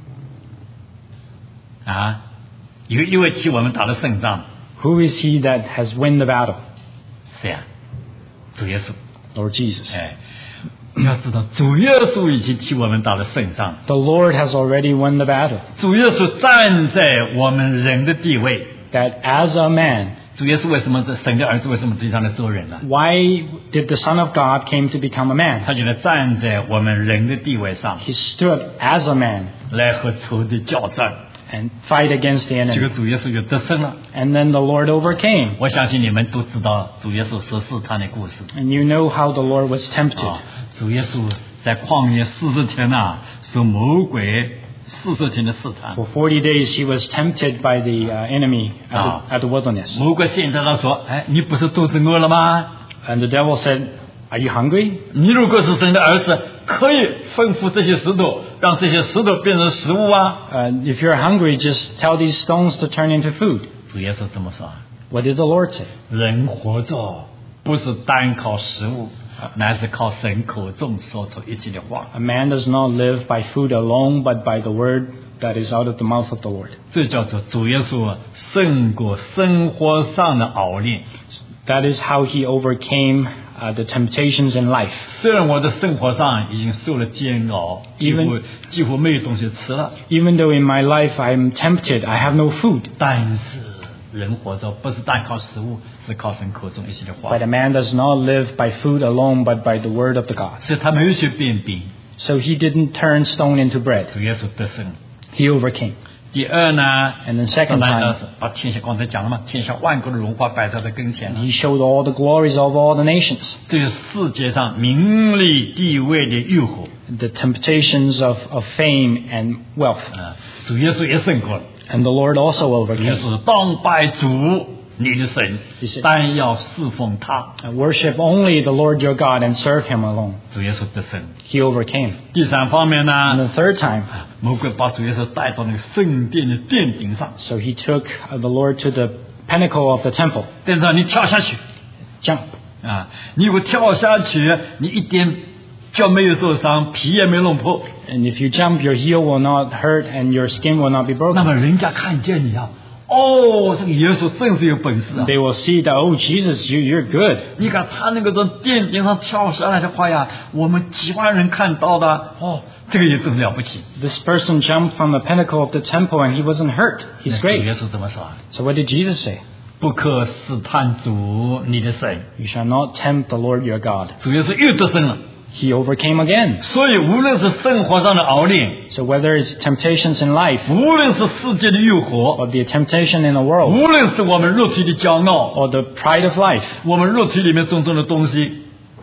啊，有一位替我们打了胜仗， Who is he that has won the battle? 谁啊？主耶稣。 Lord Jesus. 哎，你要知道，主耶稣已经替我们打了胜仗。 The Lord has already won the battle. 主耶稣站在我们人的地位。 That as a man, 主耶稣为什么是神的儿子？为什么地上来做人呢？ why did the Son of God came to become a man? 他就来站在我们人的地位上， He stood as a man 来和仇敌交战。 and fight against the 这个 enemy. 主耶稣就得胜了。 And then the Lord overcame. 我相信你们都知道主耶稣所试探的故事。 And you know how the Lord was tempted. 啊，主耶稣在旷野40天呐，受魔鬼40天的试探。 For 40 days he was tempted by the enemy Ah. at the wilderness. 魔鬼现在他说：“哎，你不是肚子饿了吗？ And the devil said, "Are you hungry? 你如果是神的儿子，可以吩咐这些石头，让这些石头变成食物啊。” If you're hungry, just tell these stones to turn into food." 主耶稣这么说： What did the Lord say? 人活着不是单靠食物，乃是靠神口中说出一切的话。 A man does not live by food alone, but by the word that is out of the mouth of the Lord. 这叫做主耶稣胜过生活上的熬炼。 That is how he overcame the temptations in life. 虽然我的生活上已经受了煎熬，几乎没有东西吃了， Even though in my life I'm tempted, I have no food. 但是人活着不是单靠食物，是靠神口中一些的话 But。a man does not live by food alone, but by the word of the God. 所以他没有去变饼， So he didn't turn stone into bread. 主耶稣得胜。 He overcame. 第二呢， And then second 当然 time, 是把天下刚才讲了嘛，天下万国的荣华摆在他跟前了。 he showed all the glories of all the nations. 这是世界上名利地位的诱惑 The temptations of fame and wealth. 啊，主耶稣也胜过了。 And the Lord also 主耶 overcame. 稣当拜主你的神是， 但要侍奉他。 Worship only the Lord your God and serve him alone. 主耶稣得胜。 He overcame. 第三方面 And 呢， the third time, 魔鬼把主耶稣带到那个圣殿的殿顶上， so he took the Lord to the pinnacle of the temple. 殿上你跳下去 Jump. 啊！你如果跳下去，你一点脚没有受伤，皮也没弄破， And if you jump, your heel will not hurt and your skin will not be 那 broken. 么人家看见你啊，哦，这个耶稣真是有本事啊！ They will see that, oh, Jesus, you're good. 你看他那个从殿顶上跳下来的话呀，我们几万人看到的哦，这个也真了不起。 This person jumped from the pinnacle of the temple and he wasn't hurt. He's 主 great. 耶稣怎么说啊？ So what did Jesus say? 不可试探主你的神。 You shall not tempt the Lord your God. 主耶稣又得胜了。 He overcame again. 所以无论是生活上的熬炼， So whether it's temptations in life 无论是世界的诱惑， or the temptation in the world 无论是我们肉体的骄傲， or the pride of life, 我们肉体里面种种的东西，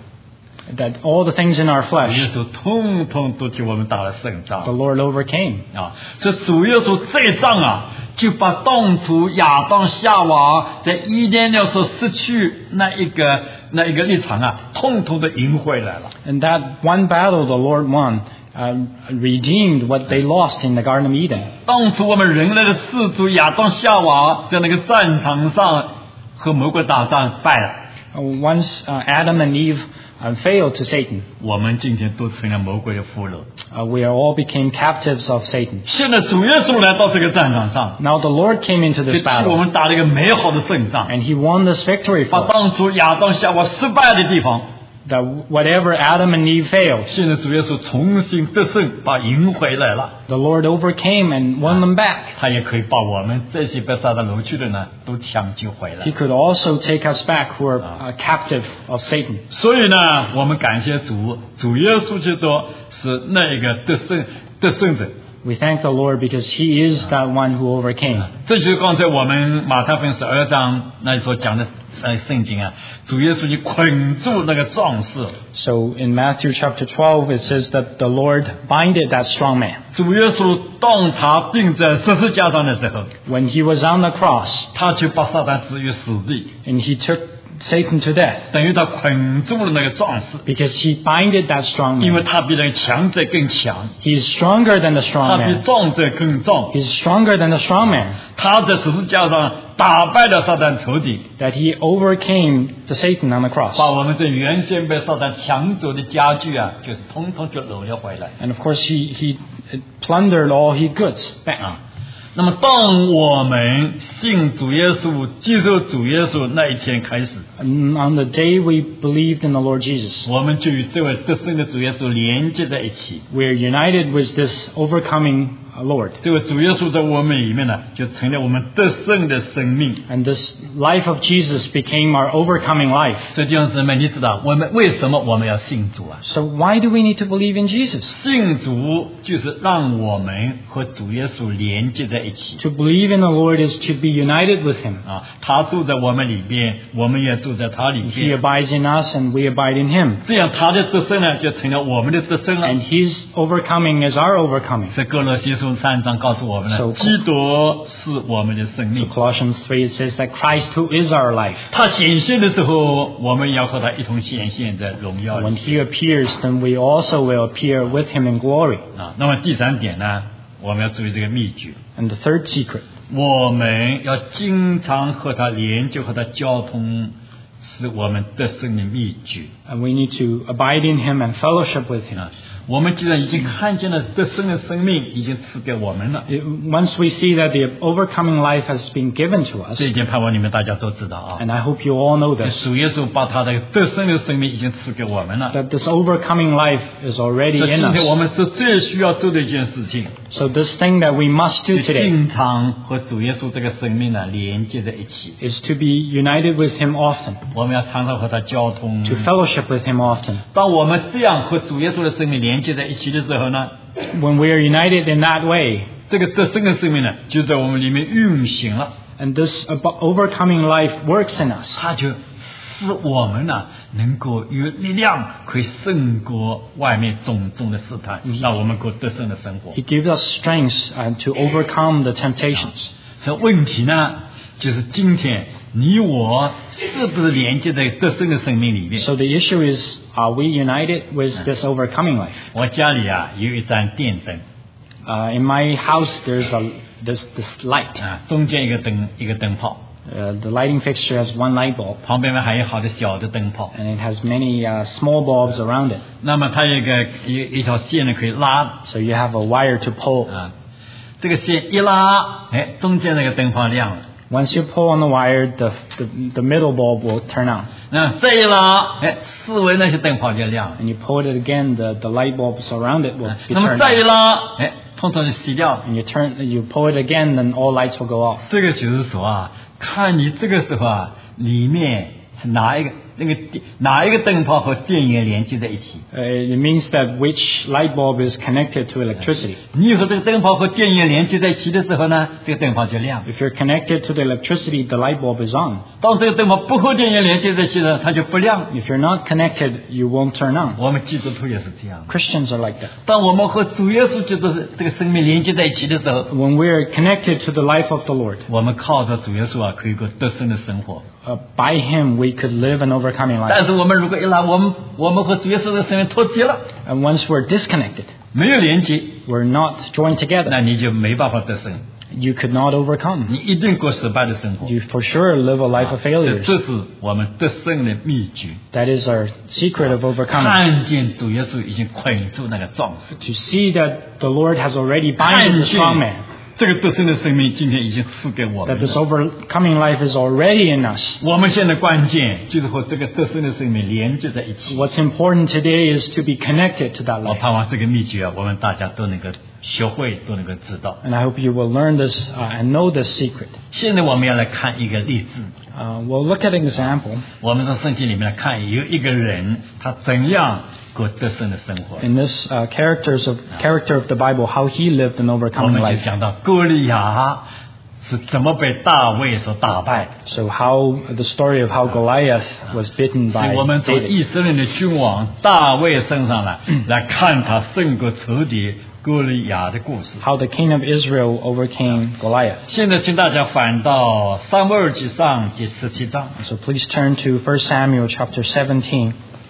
that all the things in our 主耶 flesh, 稣通通都替我们打了胜 the 仗 Lord overcame. 啊！这主耶稣这一仗啊，就把当初亚当夏娃在伊甸园所失去那一个立场啊，通通的赢回来了。 And that one battle the Lord won redeemed what they lost in the Garden of Eden. 当初我们人类的始祖亚当夏娃在那个战场上和魔鬼打仗败了， Once Adam and Eve failed to Satan, 我们今天都成了魔鬼的俘虏。 we are all became captives of Satan. 现在主耶稣来到这个战场上， Now the Lord came into 就 this 替我 battle, 们打了一个美好的胜仗， and He won this victory 把 for 当 us. 初亚当夏娃失败的地方， That whatever Adam and Eve failed, 现在主耶稣重新得胜，把赢回来了。 the Lord overcame and won them back. 他也可以把我们这些被撒旦掳去的呢，都抢救回来 He。could also take us back who are captive of Satan. 所以呢，我们感谢主，主耶稣基督是那一个得胜者。 We thank the Lord because He is that one who overcame. 这就是刚才我们马太福音12章那所讲的圣经啊，主耶稣就捆住那个壮士。 So in Matthew chapter 12, it says that the Lord binded that strong man. 主耶稣当他钉在十字架上的时候， When He was on the cross 他就把撒旦置于死地， and He took Satan to death, 等于他捆住了那个壮士， because He binded that strong 因为 man. 他比那个强者更强， He is stronger than the 他 strong 比 man. 壮者更壮。 He is stronger than the strong man. 他在十字架上打败了撒旦仇敌， That He overcame the Satan on the cross. 把我们这原先被撒旦抢走的家具啊，就是统统就掳了回来 And of course, He plundered all His goods back. 啊。那么，当我们信主耶稣、接受主耶稣那一天开始， And on the day we believed in the Lord Jesus, 我们就与这位得胜的主耶稣连接在一起。 we are united with this overcoming Lord. 这位主耶稣在我们里面呢，就成了我们得胜的生命。 And this life of Jesus became our overcoming life. 这弟兄姊妹，你知道为什么我们要信主啊？ So why do we need to believe in Jesus? 信主就是让我们和主耶稣连接在一起 To believe in the Lord is to be united with Him. 啊，他住在我们里边，我们也住在他里 He 边， abides in us and we abide in Him. 这样他的得胜呢，就成了我们的得胜了。 And His overcoming is our overcoming. 这哥罗西书3章告诉我们 So- 了，基督是我们的生 So 命。 Colossians 3 it says that Christ who is our life. 他显现的时候，我们要和他一同显现在荣耀 When 里 He appears, then we also will appear with Him in glory. 啊。那么第3点呢，我们要注意这个秘诀， And the third secret, 我们要经常和他连接，和他交通，是我们得胜的秘诀。 and we need to abide in Him and fellowship with Him. 啊，我们既然已经看见了得胜的生命已经赐给我们了， Once we see that the overcoming life has been given to us, 这一点盼望你们大家都知道啊。 and I hope you all know this, 主耶稣把他的得胜的生命已经赐给我们了。 that this overcoming life is already 这 in 今天我 us. 们是最需要做的一件事情， So this thing that we must do 是 today 经常和主耶稣这个生命呢连接在一起。 is to be united with Him often, 我们要常常和他交通。 to fellowship with Him often. 当我们这样和主耶稣的生命连接在一起的时候呢， When we are united in that way, 这个得胜的生命呢就在我们里面运行了， and this overcoming life works in us, 它就使我们呢能够有力量，可以胜过外面种种的试探，让我们过得胜的生活。 He gives us strength to overcome the temptations. 这问题呢，就是今天你我是不是连接在得胜的生命里面？ So the issue is, are we united with this overcoming life? 我家里啊有一盏电灯 In my house, there's this light. 啊，中间一个灯泡， The lighting fixture has one light bulb, 旁边还有好多小的灯泡。 and it has many small bulbs around it. 那么它有一条线呢可以拉 So you have a wire to pull. 啊，这个线一拉，哎，中间那个灯泡亮了。 Once you pull on the wire, the middle bulb will turn on. 那再一拉，哎，四围那些灯泡就亮了。 And you pull it again, the light bulbs around it will be 那么 turned 再一 on. 拉，哎，通通就熄掉了。 And you pull it again, then all lights will go off. 这个就是说啊，看你这个时候啊，里面是哪一个灯泡和电源连接在一起。 It means that which light bulb is connected to electricity. 你和这个灯泡和电源连接在一起的时候呢，这个灯泡就亮。 If you're connected to the electricity, the light bulb is on. 当这个灯泡不和电源连接在一起呢，它就不亮。 If you're not connected, you won't turn on. 我们基督徒也是这样。 Christians are like that. 当我们和主耶稣基督这个生命连接在一起的时候， When we're connected to the life of the Lord, 我们靠着主耶稣啊，可以过得胜的生活。 by Him we could live an overcoming life. 但是我们如果一拉，我们和主耶稣的生命脱节了， And once we're disconnected, 没有连接， we're not joined together, 那你就没办法得胜， you could not 你 overcome. 一定过失败的生活。 You for sure live a life of 这 failures. 这是我们得胜的秘诀。 That is our secret of overcoming. 看见主耶稣已经捆住那个壮士， To see that the Lord has already 看 bound the 见 strong man, 这个得胜的生命今天已经赐给我 that 们 this 了。 overcoming life is already in us. 我们现在关键就是和这个得胜的生命连接在一起。 What's important today is to be connected to that 我 life. 盼望这个秘诀啊，我们大家都能够学会，都能够知道。 And I hope you will learn this and know this secret. 现在我们要来看一个例子， We'll look at an example. 我们从圣经里面来看，有一个人他怎样过得胜的生活。 In this character of the Bible, how he lived an 我 overcoming 们就 life. 讲到歌利亚是怎么被大卫所打败的。 So the story of how Goliath was bitten 所以 by 我们从 David. 以色列的君王大卫身上来看他胜过仇敌歌利亚的故事。 How the king of Israel overcame Goliath. 现在请大家翻到撒母耳记上第17章。 So please turn to 1 Samuel chapter 17.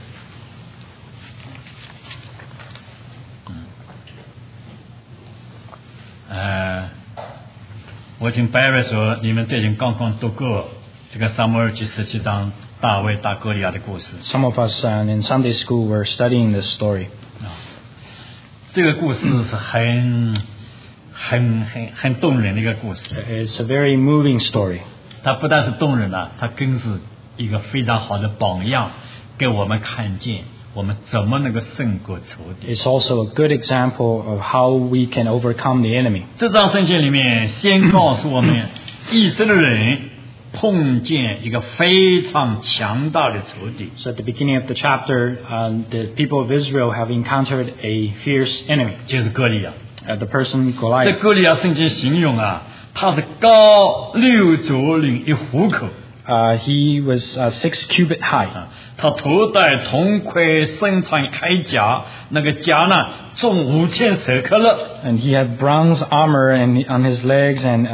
我听白瑞说，你们最近刚刚读过这个撒母耳记17章大卫打歌利亚的故事。 Some of us in Sunday school were studying this story. 这个故事是很动人的一个故事。 It's a very moving story. 它不但是动人啊，它更是一个非常好的榜样，给我们看见我们怎么能够胜过仇敌。 It's also a good example of how we can overcome the enemy. 这章圣经里面先告诉我们，以色列人碰见一个非常强大的仇敌， So at the beginning of the chapter, the people of Israel have encountered a fierce enemy, 就是歌利亚。 the person 这 Goliath. 歌利亚圣经形容啊，他是高6肘领1虎口， He was 6 cubit high. 他头戴铜盔，身穿铠甲，那个甲呢重5000舍克勒。 And he had bronze armor on his legs, and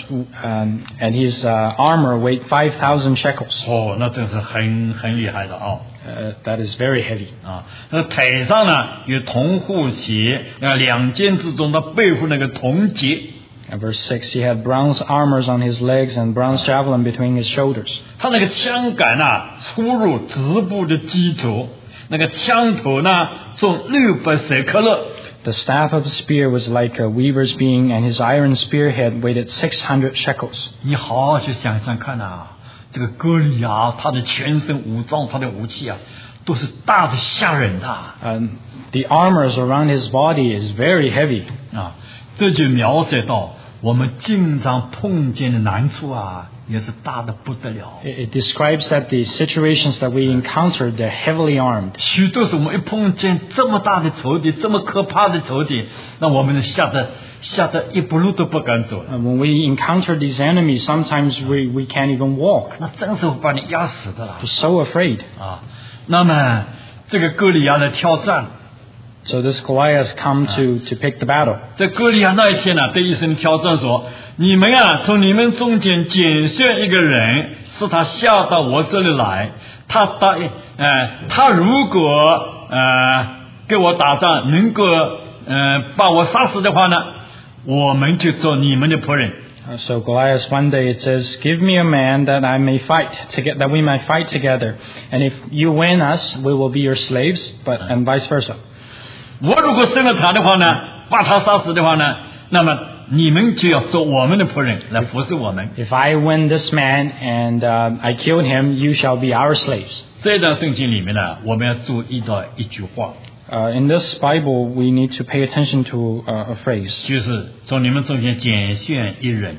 his armor weighed 5,000 shekels. 哦，那真是很厉害的啊！ That is very heavy. 啊，那腿上呢有铜护鞋，2肩之中他背负那个铜节。 And verse 6, he had bronze armors on his legs and bronze javelin between his shoulders. 他那个枪杆啊出入直部的基础，那个枪头呢重600舍克勒。 The staff of the spear was like a weaver's beam, and his iron spearhead weighed 600 shekels. 你好好去想想看啊，这个歌利亚他的全身武装，他的武器啊，都是大的吓人的 The armors around his body is very heavy. 啊，这就描写到我们经常碰见的难处啊，也是大的不得了。 It describes that the situations that we encountered, they're heavily armed. 许多时候我们一碰见这么大的仇敌，这么可怕的仇敌，那我们吓得一步路都不敢走了。 When we encounter these enemies, sometimes we can't even walk. 那真是会把你压死的啦 We're so afraid. 啊！那么这个歌利亚来挑战， So this Goliath come to pick the battle. 这歌利亚那一天呢、对以色列挑战说：“你们啊，从你们中间拣选一个人，使他下到我这里来。他如果跟我打仗，能够把我杀死的话呢，我们就做你们的仆人。” So Goliath one day it says, "Give me a man that I may fight that we might fight together, and if you win us, we will be your slaves, and vice versa." 我如果生了他的话呢，把他杀死的话呢，那么你们就要做我们的仆人来服侍我们。 If I win this man and I kill him, you shall be our slaves. 这段圣经里面呢，我们要注意到一句话， In this Bible, we need to pay attention to a phrase. 就是从你们中间拣选一人。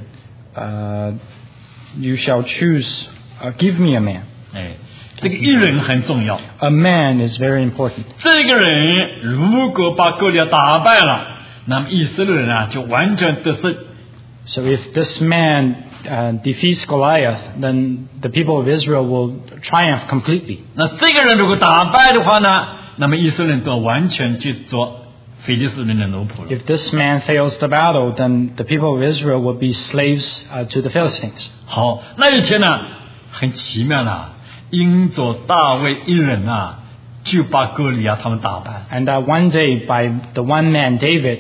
You shall choose, give me a man. 这个一人很重要。 A man is very important. 这个人如果把歌利亚打败了，那么以色列人啊就完全得胜。 So if this man defeats Goliath, then the people of Israel will triumph completely. 那这个人如果打败的话呢，那么以色列人都完全去做非利士人的奴仆了。 If this man fails the battle, then the people of Israel will be slaves to the Philistines. 好，那一天呢，很奇妙啦，因着大卫一人啊， 就把歌利亚他们打败。 And that one day, by the one man David,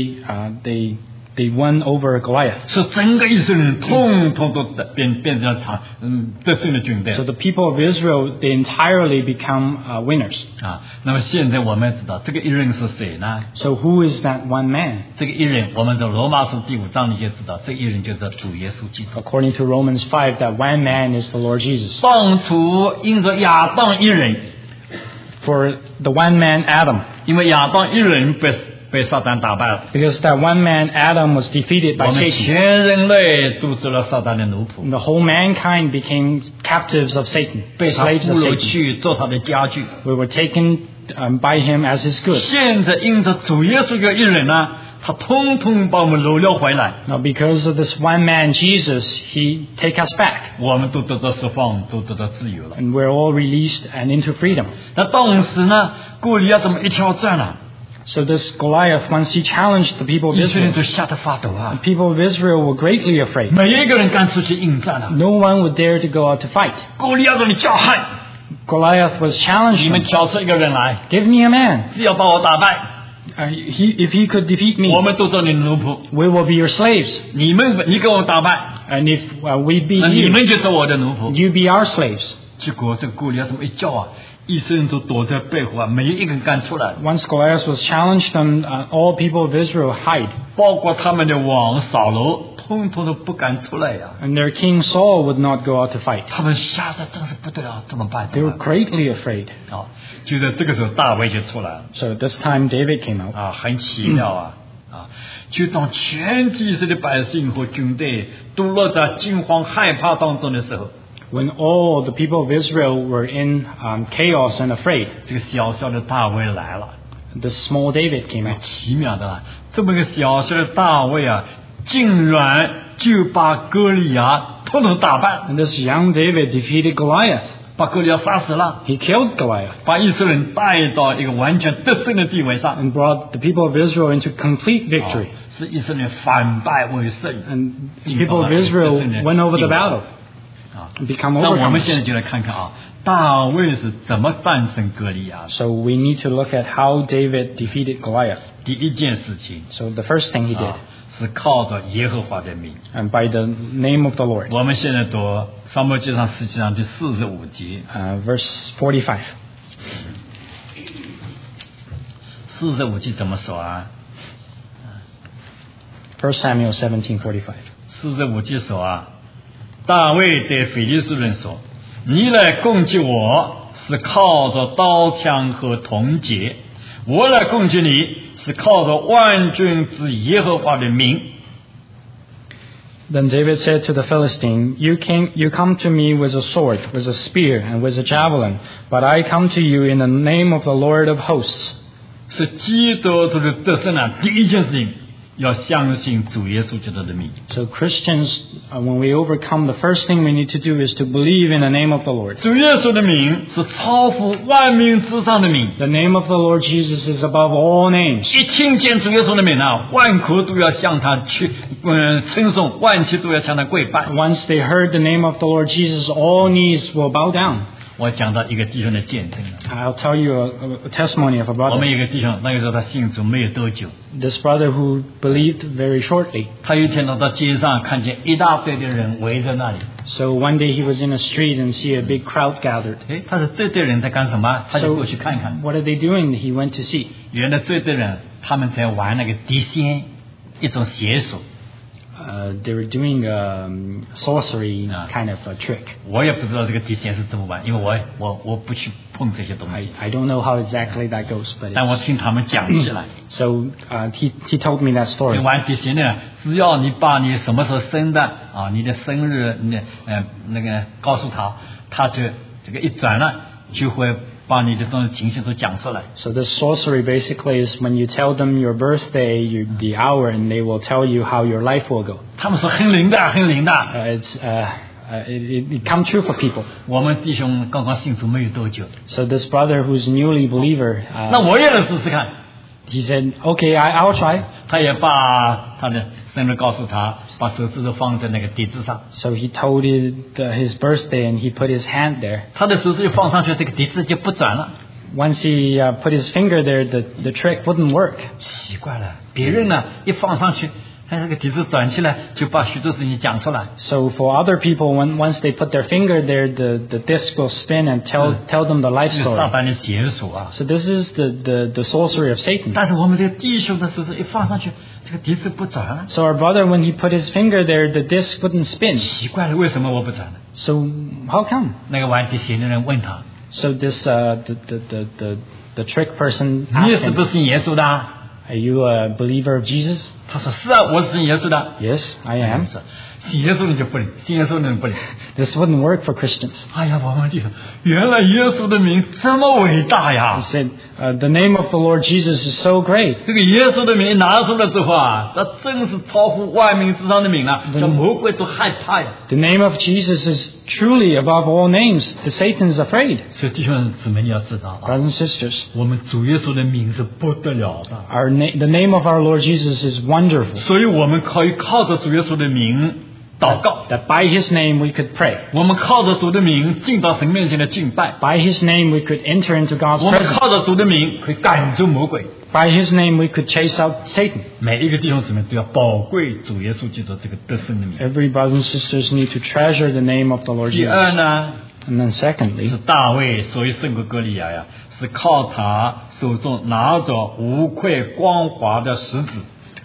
they won over Goliath. 是整个以色列人通通都变成了得胜的军队 So the people of Israel, they entirely become winners. 啊。那么现在我们知道这个一人是谁呢？ So who is that one man? 这个一人，我们在罗马书第5章里就知道，这一人就是主耶稣基督。 According to Romans 5, that one man is the Lord Jesus. 当初因着亚当一人， For the one man Adam, 因为亚当一人被撒旦打败了， because that one man Adam was defeated 我 by 们 Satan. 全人类都做了撒旦的奴仆， And the whole mankind became captives of Satan, 被他 slaves 俘 of 虏 Satan. 去做他的家具。 We were taken by him as his goods. 现在因着主耶稣这个一人呢，他通通把我们掳了回来， Now, because of this one man, Jesus, he take us back, 我们都得到释放，都得到自由了。 and we're all released and into freedom. 那当时呢，歌利亚这么一挑战啊， So this Goliath, once he challenged the people of 以色列人 Israel, 都吓得发抖啊， the people of Israel were greatly afraid. 每一个人敢出去应战啊。 No one would dare to go out to fight. 歌利亚说：“你叫喊， Goliath was 你 challenging 们 them. 挑出一个人来， Give me a man. 只要把我打败， If he could defeat 我 me, 们都做你的奴仆。 we will be your slaves. 你给我打败， And if we 那 beat 你 you, 们就做我的奴仆。” you be our slaves. 结果这个歌利亚这么一叫啊，以色列人都躲在背后啊，没有一个人敢出来， Once Goliath was challenged, them, all people of Israel hide. 包括他们的王扫罗，通通都不敢出来呀、 And their king Saul would not go out to fight. 他们吓得真是不得了，怎么办？ They were greatly afraid. 啊，就在这个时候，大卫就出来了 So this time David came out. 啊，很奇妙啊。就当全以色列的百姓和军队都落在惊慌害怕当中的时候， When all the people of Israel were in chaos and afraid, 这个小小的大卫来了。 the small David came out. 奇妙的，这么个小小的大卫啊，竟然就把歌利亚统统打败， And this young David defeated Goliath. 把歌利亚杀死了， He killed Goliath 把以色列人带到一个完全得胜的地位上， and brought the people of Israel into complete victory. 使以色列反败为胜。 And the people of Israel went over the battle 啊， and become 那我们 overcomers. 现在就来看看啊，大卫是怎么战胜歌利亚的。 So we need to look at how David defeated Goliath. 第一件事情 So the first thing he did, 啊，是靠着耶和华的名。 and by the name of the Lord. 我们现在读撒母耳记上实际上第45节， Verse 45. 45节怎么说啊？ 1 Samuel 17:45. 45节说啊，大卫对非利士人说：“你来攻击我是靠着刀枪和铜戟，我来攻击你是靠着万军之耶和华的名。” Then David said to the Philistine, You come to me with a sword, with a spear, and with a javelin, but I come to you in the name of the Lord of hosts. 是基督徒的得胜啊！第一件事情要相信主耶稣基督的名。 So Christians, when we overcome, the first thing we need to do is to believe in the name of the Lord. 主耶稣的名是超乎万名之上的名。 The name of the Lord Jesus is above all names. 一听见主耶稣的名啊，万口都要向他去称颂，万膝都要向他跪拜。 Once they heard the name of the Lord Jesus, all knees will bow down. 我讲到一个弟兄的见证了。 I'll tell you a testimony of a 我们 brother. 有一个弟兄，那个时候他信主没有多久， This brother who believed very shortly. 他有一天到街上看见一大堆的人围在那里， So one day he was in a street and see a big crowd gathered. 他说这堆人在干什么？他就 So 过去看看。 what are they doing? He went to see. 原来这堆人他们在玩那个碟仙，一种邪术。 They were doing sorcery Ah. kind of a trick. 我也不知道这个碟仙是怎么玩，因为我不去碰这些东西， I don't know how exactly that goes, but 但我 it's, 听他们讲起来。 so he told me that 这 story. 玩碟仙呢，只要你把你什么时候生的啊，你的生日，你的那个告诉他，他就这个一转了，就会把你的这种情形都讲出来。 So this sorcery basically is when you tell them your birthday, the hour, and they will tell you how your life will go. 他们说很灵的，很灵的。 It come true for people. 我们弟兄刚刚信主没有多久， So this brother who's newly believer, 那我也来试试看。 he said, "Okay, I'll try." 他也把他的生日告诉他，把手指头放在那个碟子上， So he told his birthday, and he put his hand there. 他的手指一放上去，这个碟子就不转了。 Once he put his finger there, the trick wouldn't work. 奇怪了，别人呢一放上去，这个笛子转起来，就把许多事情讲出来。 So for other people, once they put their finger there, the disc will spin and tell them the life 这是撒 story. 旦的邪术啊！ So this is the sorcery of Satan. 但是我们这个弟兄的时候一放上去，这个笛子不转了， So our brother, when he put his finger there, the disc wouldn't spin. 奇怪了，为什么我不转呢？ So how come? 那个玩笛弦的人问他 So this the trick person：“ 你 asked 是不 him, 是信耶稣的？” "Are you a believer of Jesus?" 他说：“是啊，我是信耶稣的。” Yes, I am. 是信耶稣的就不灵，信耶稣的人不灵。 This wouldn't work for Christians. 哎呀，我们弟兄，原来耶稣的名这么伟大 He 呀！ said, "The name of the Lord Jesus is so great." 这个耶稣的名拿出来之后啊，这真是超乎万民之上的名了，叫魔鬼都害怕呀。 The name of Jesus is truly above all names. The Satan is afraid. 所以弟兄姊妹，你要知道啊， Brothers and sisters, 我们主耶稣的名是不得了的， the name of our Lord Jesus is wonderful. 所以我们可以靠着主耶稣的名祷告， That by His name we could pray. 我们靠着主的名进到神面前的敬拜， By His name we could enter into God's 我们 presence. 靠着主的名可以赶走魔鬼。 By His name we could chase out Satan. 每一个弟兄姊妹都要宝贵主耶稣基督这个得胜的名。 Every brothers and sisters need to treasure the name of the Lord 第二 Jesus. 呢， And then secondly, 是大卫所以胜过歌利亚呀，是靠他手中拿着无愧光滑的石子。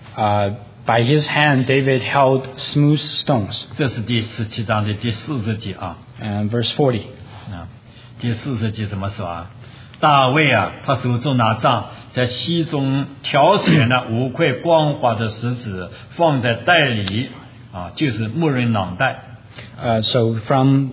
by his hand David held smooth stones. 这是第17章的第40节啊。 And verse 40. 啊，第40节什么时候啊？大卫啊，他手中拿杖，在溪中挑选了无愧光滑的石子，放在袋里啊，就是牧人囊袋。 So from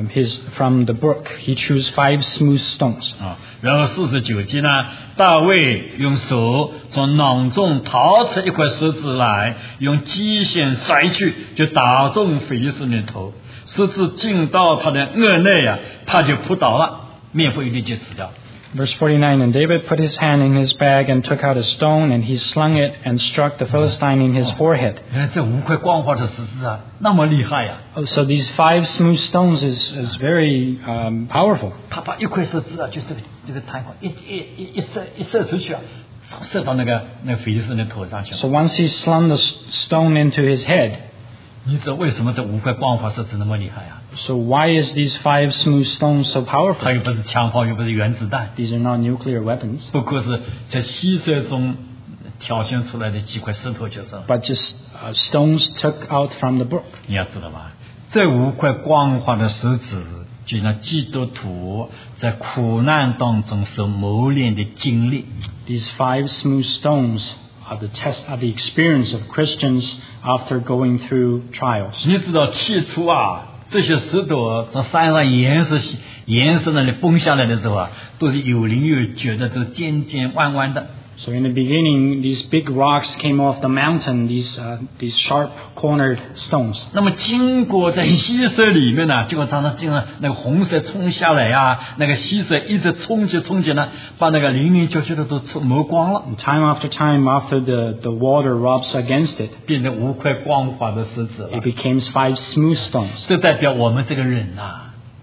the brook he chose 5 smooth stones. 啊，然后49节呢，大卫用手从囊中掏出一块石子来，用机弦甩去，就打中非利士人的头，石子进到他的额内啊，他就扑倒了，面不由己就死掉。 Verse 49, and David put his hand in his bag and took out a stone, and he slung it and struck the Philistine in his forehead. 原来这无愧光滑的石子啊，那么厉害呀、 Oh, so these 5 smooth stones is very powerful. 他把一块石子啊，就这个弹簧一射出去啊，射到那个非利士人的头上去了。 So once he slung the stone into his head, 你知道为什么这无块光滑石子那么厉害啊？ so why is these 5 smooth stones so 它 powerful? 又不是枪炮，又不是原子弹， These are not nuclear weapons, 不过是在溪水中挑选出来的几块石头就是了。 but just stones took out from the brook. 你要知道吧，这无块光滑的石子，就像基督徒在苦难当中所磨练的经历。 These 5 smooth stones are the experience of Christians after going through trials. 你知道起初啊，这些石头从山上岩石那里崩下来的时候啊，都是有棱有角的，都尖尖弯弯的。 So in the beginning, these big rocks came off the mountain, these sharp-cornered stones. 那么经过在溪水里面呢，结果常常经常那个洪水冲下来啊，那个溪水一直冲击呢，把那个零零角角的都磨光了， And time after time, after the water rubs against it, 变成无块光滑的石子了 it。becomes 5 smooth stones. 这代表我们这个人呐、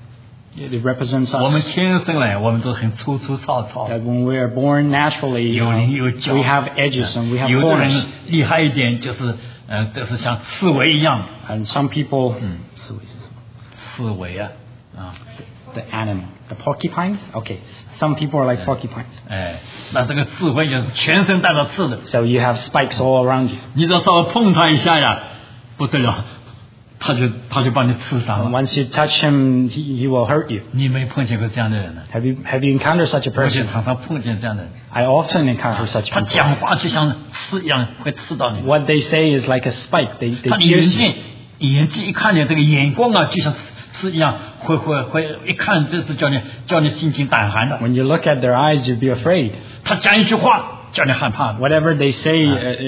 It represents 我们 us. 天生来我们都很粗糙， That when we are born naturally, 有棱有角。 we have edges and we have 有的 corners. 人厉害一点，就是就是像刺猬一样， And some people, 刺猬啊啊， the animal, the porcupines. Okay, some people are like porcupines. 哎，那这个刺猬就是全身带着刺的， So you have spikes all around you. 你只要稍微碰它一下呀，不得了，他就把你刺伤 And 了。 once you touch him, he will hurt you. 你没碰见过这样的人呢？ Have you encountered such a 我就 person? 常常碰见这样的人， I often encounter such 他 people. 讲话就像刺一样，会刺到你。 What they say is like a spike. They 他的 pierce you. 眼睛一看见这个眼光啊，就像刺一样，会一看就是叫你心惊胆寒的。 When you look at their eyes, you'll be afraid. 他讲一句话，叫你害怕的。 Whatever they say,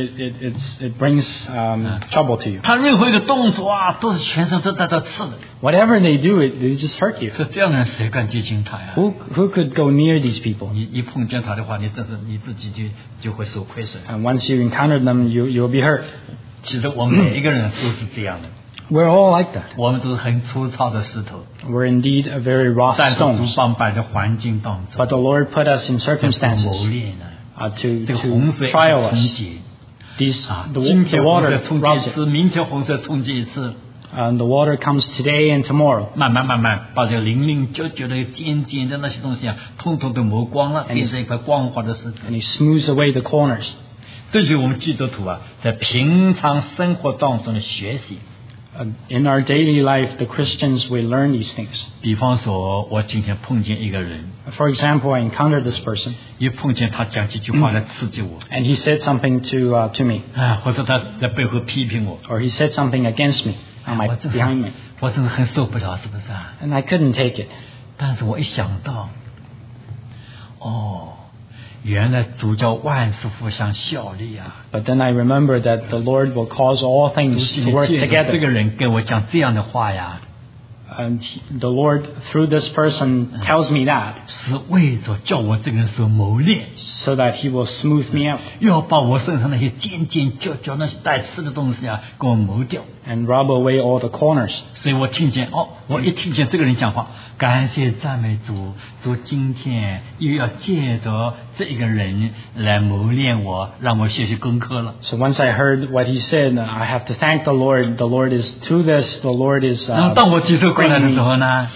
it brings trouble to you. 他任何一个动作啊，都是全身都带着刺的。 Whatever they do, they just hurt you. 所以这样的人谁敢接近他呀？ Who could go near these people? 你碰见他的话，你自己就会受亏损。 And once you encounter them, you'll be hurt. 其实我们每一个人都是这样的。 We're all like that. 我们都是很粗糙的石头， We're indeed a very rough 在主 stones. 帮摆的环境当中 But the Lord put us in 这是磨 circumstances 练啊， to 这个洪水 trial 重 us. 解 These, 啊， the 今天洪水 water 重解一 robs it. 次，明天洪水重解一次， The water comes today and tomorrow. 慢慢把这个零零角角的尖尖的那些东西啊，通通都磨光了，变成一块光滑的石头。 And He smooths away the corners. 这就是我们基督徒啊，在平常生活当中的学习。 In our daily life, the Christians, we learn these things. 比方说，我今天碰见一个人， For example, I encountered this person, 一碰见他讲几句话来刺激我， and he said something to me, 啊，或者他在背后批评我， or he said something against me, behind me, 我真是很受不了，是不是啊？ and I couldn't take it. 但是我一想到，哦，原来主叫万事互相效力啊！ But then I remember that the Lord will cause all 主 things 今 to 天 work 借着这 together. 个人跟我讲这样的话呀， And the Lord, through this person, tells me that 是为着叫我这个人受磨练， so that He will smooth me out 要把我身上那些尖尖角角那些带刺的东西啊，给我磨掉。 and rub away all the corners. 所以我听见我一听见这个人讲话，感谢赞美主，主今天又要借着这一个人来磨练我，让我学习功课了。 So once I heard what he said, I have to thank the Lord. The Lord is through this. The Lord is 然后当我接受过来的 bringing 时 me. 候呢，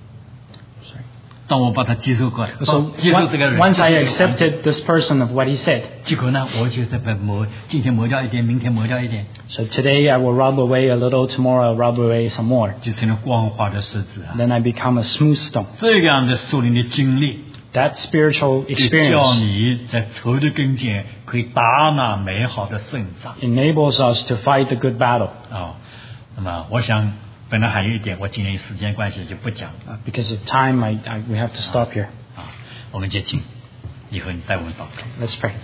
Sorry. 当我把他接受过来， So 接受这个人， once I accepted this person of what he said, 结果呢，我就在被磨，今天磨掉一点，明天磨掉一点， so today I will rub away a little. Tomorrow I'll rub away some more. 就成了光滑的石子啊。 Then I become a smooth stone. 这样的属灵的经历， That spiritual 就叫 experience 你在仇的跟前可以打那美好的胜仗。 enables us to fight the good battle. 那么我想本来还有一点，我今天时间关系就不讲 Because of time, we have to stop here. 啊。我们就请以后你带我们祷告。 Let's pray.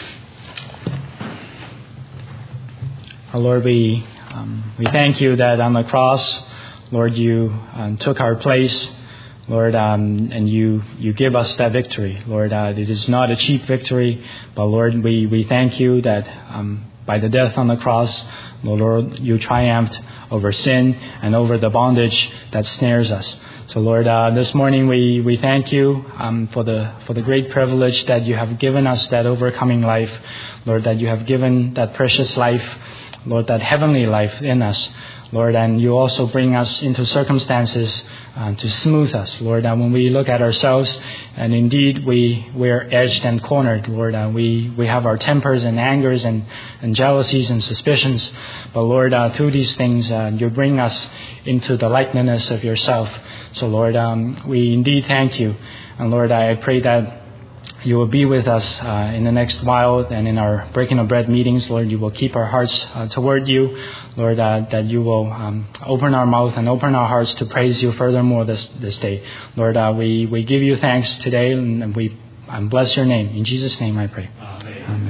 Our Lord, we thank you that on the cross, Lord, you took our place, Lord, and you give us that victory. Lord, it is not a cheap victory, but Lord, we thank you that by the death on the cross, Lord, you triumphed over sin and over the bondage that snares us. So Lord, this morning we thank you for the great privilege that you have given us, that overcoming life, Lord, that you have given that precious life, Lord, that heavenly life in us, Lord, and you also bring us into circumstances to smooth us, Lord. And when we look at ourselves, and indeed we're edged and cornered, Lord, we have our tempers and angers and jealousies and suspicions, but Lord, through these things, you bring us into the likeness of yourself. So Lord, we indeed thank you, and Lord, I pray that you will be with us in the next while, and in our breaking of bread meetings, Lord, you will keep our hearts toward you, Lord, that you will open our mouth and open our hearts to praise you furthermore this day. Lord, we give you thanks today, and we bless your name. In Jesus' name I pray. Amen.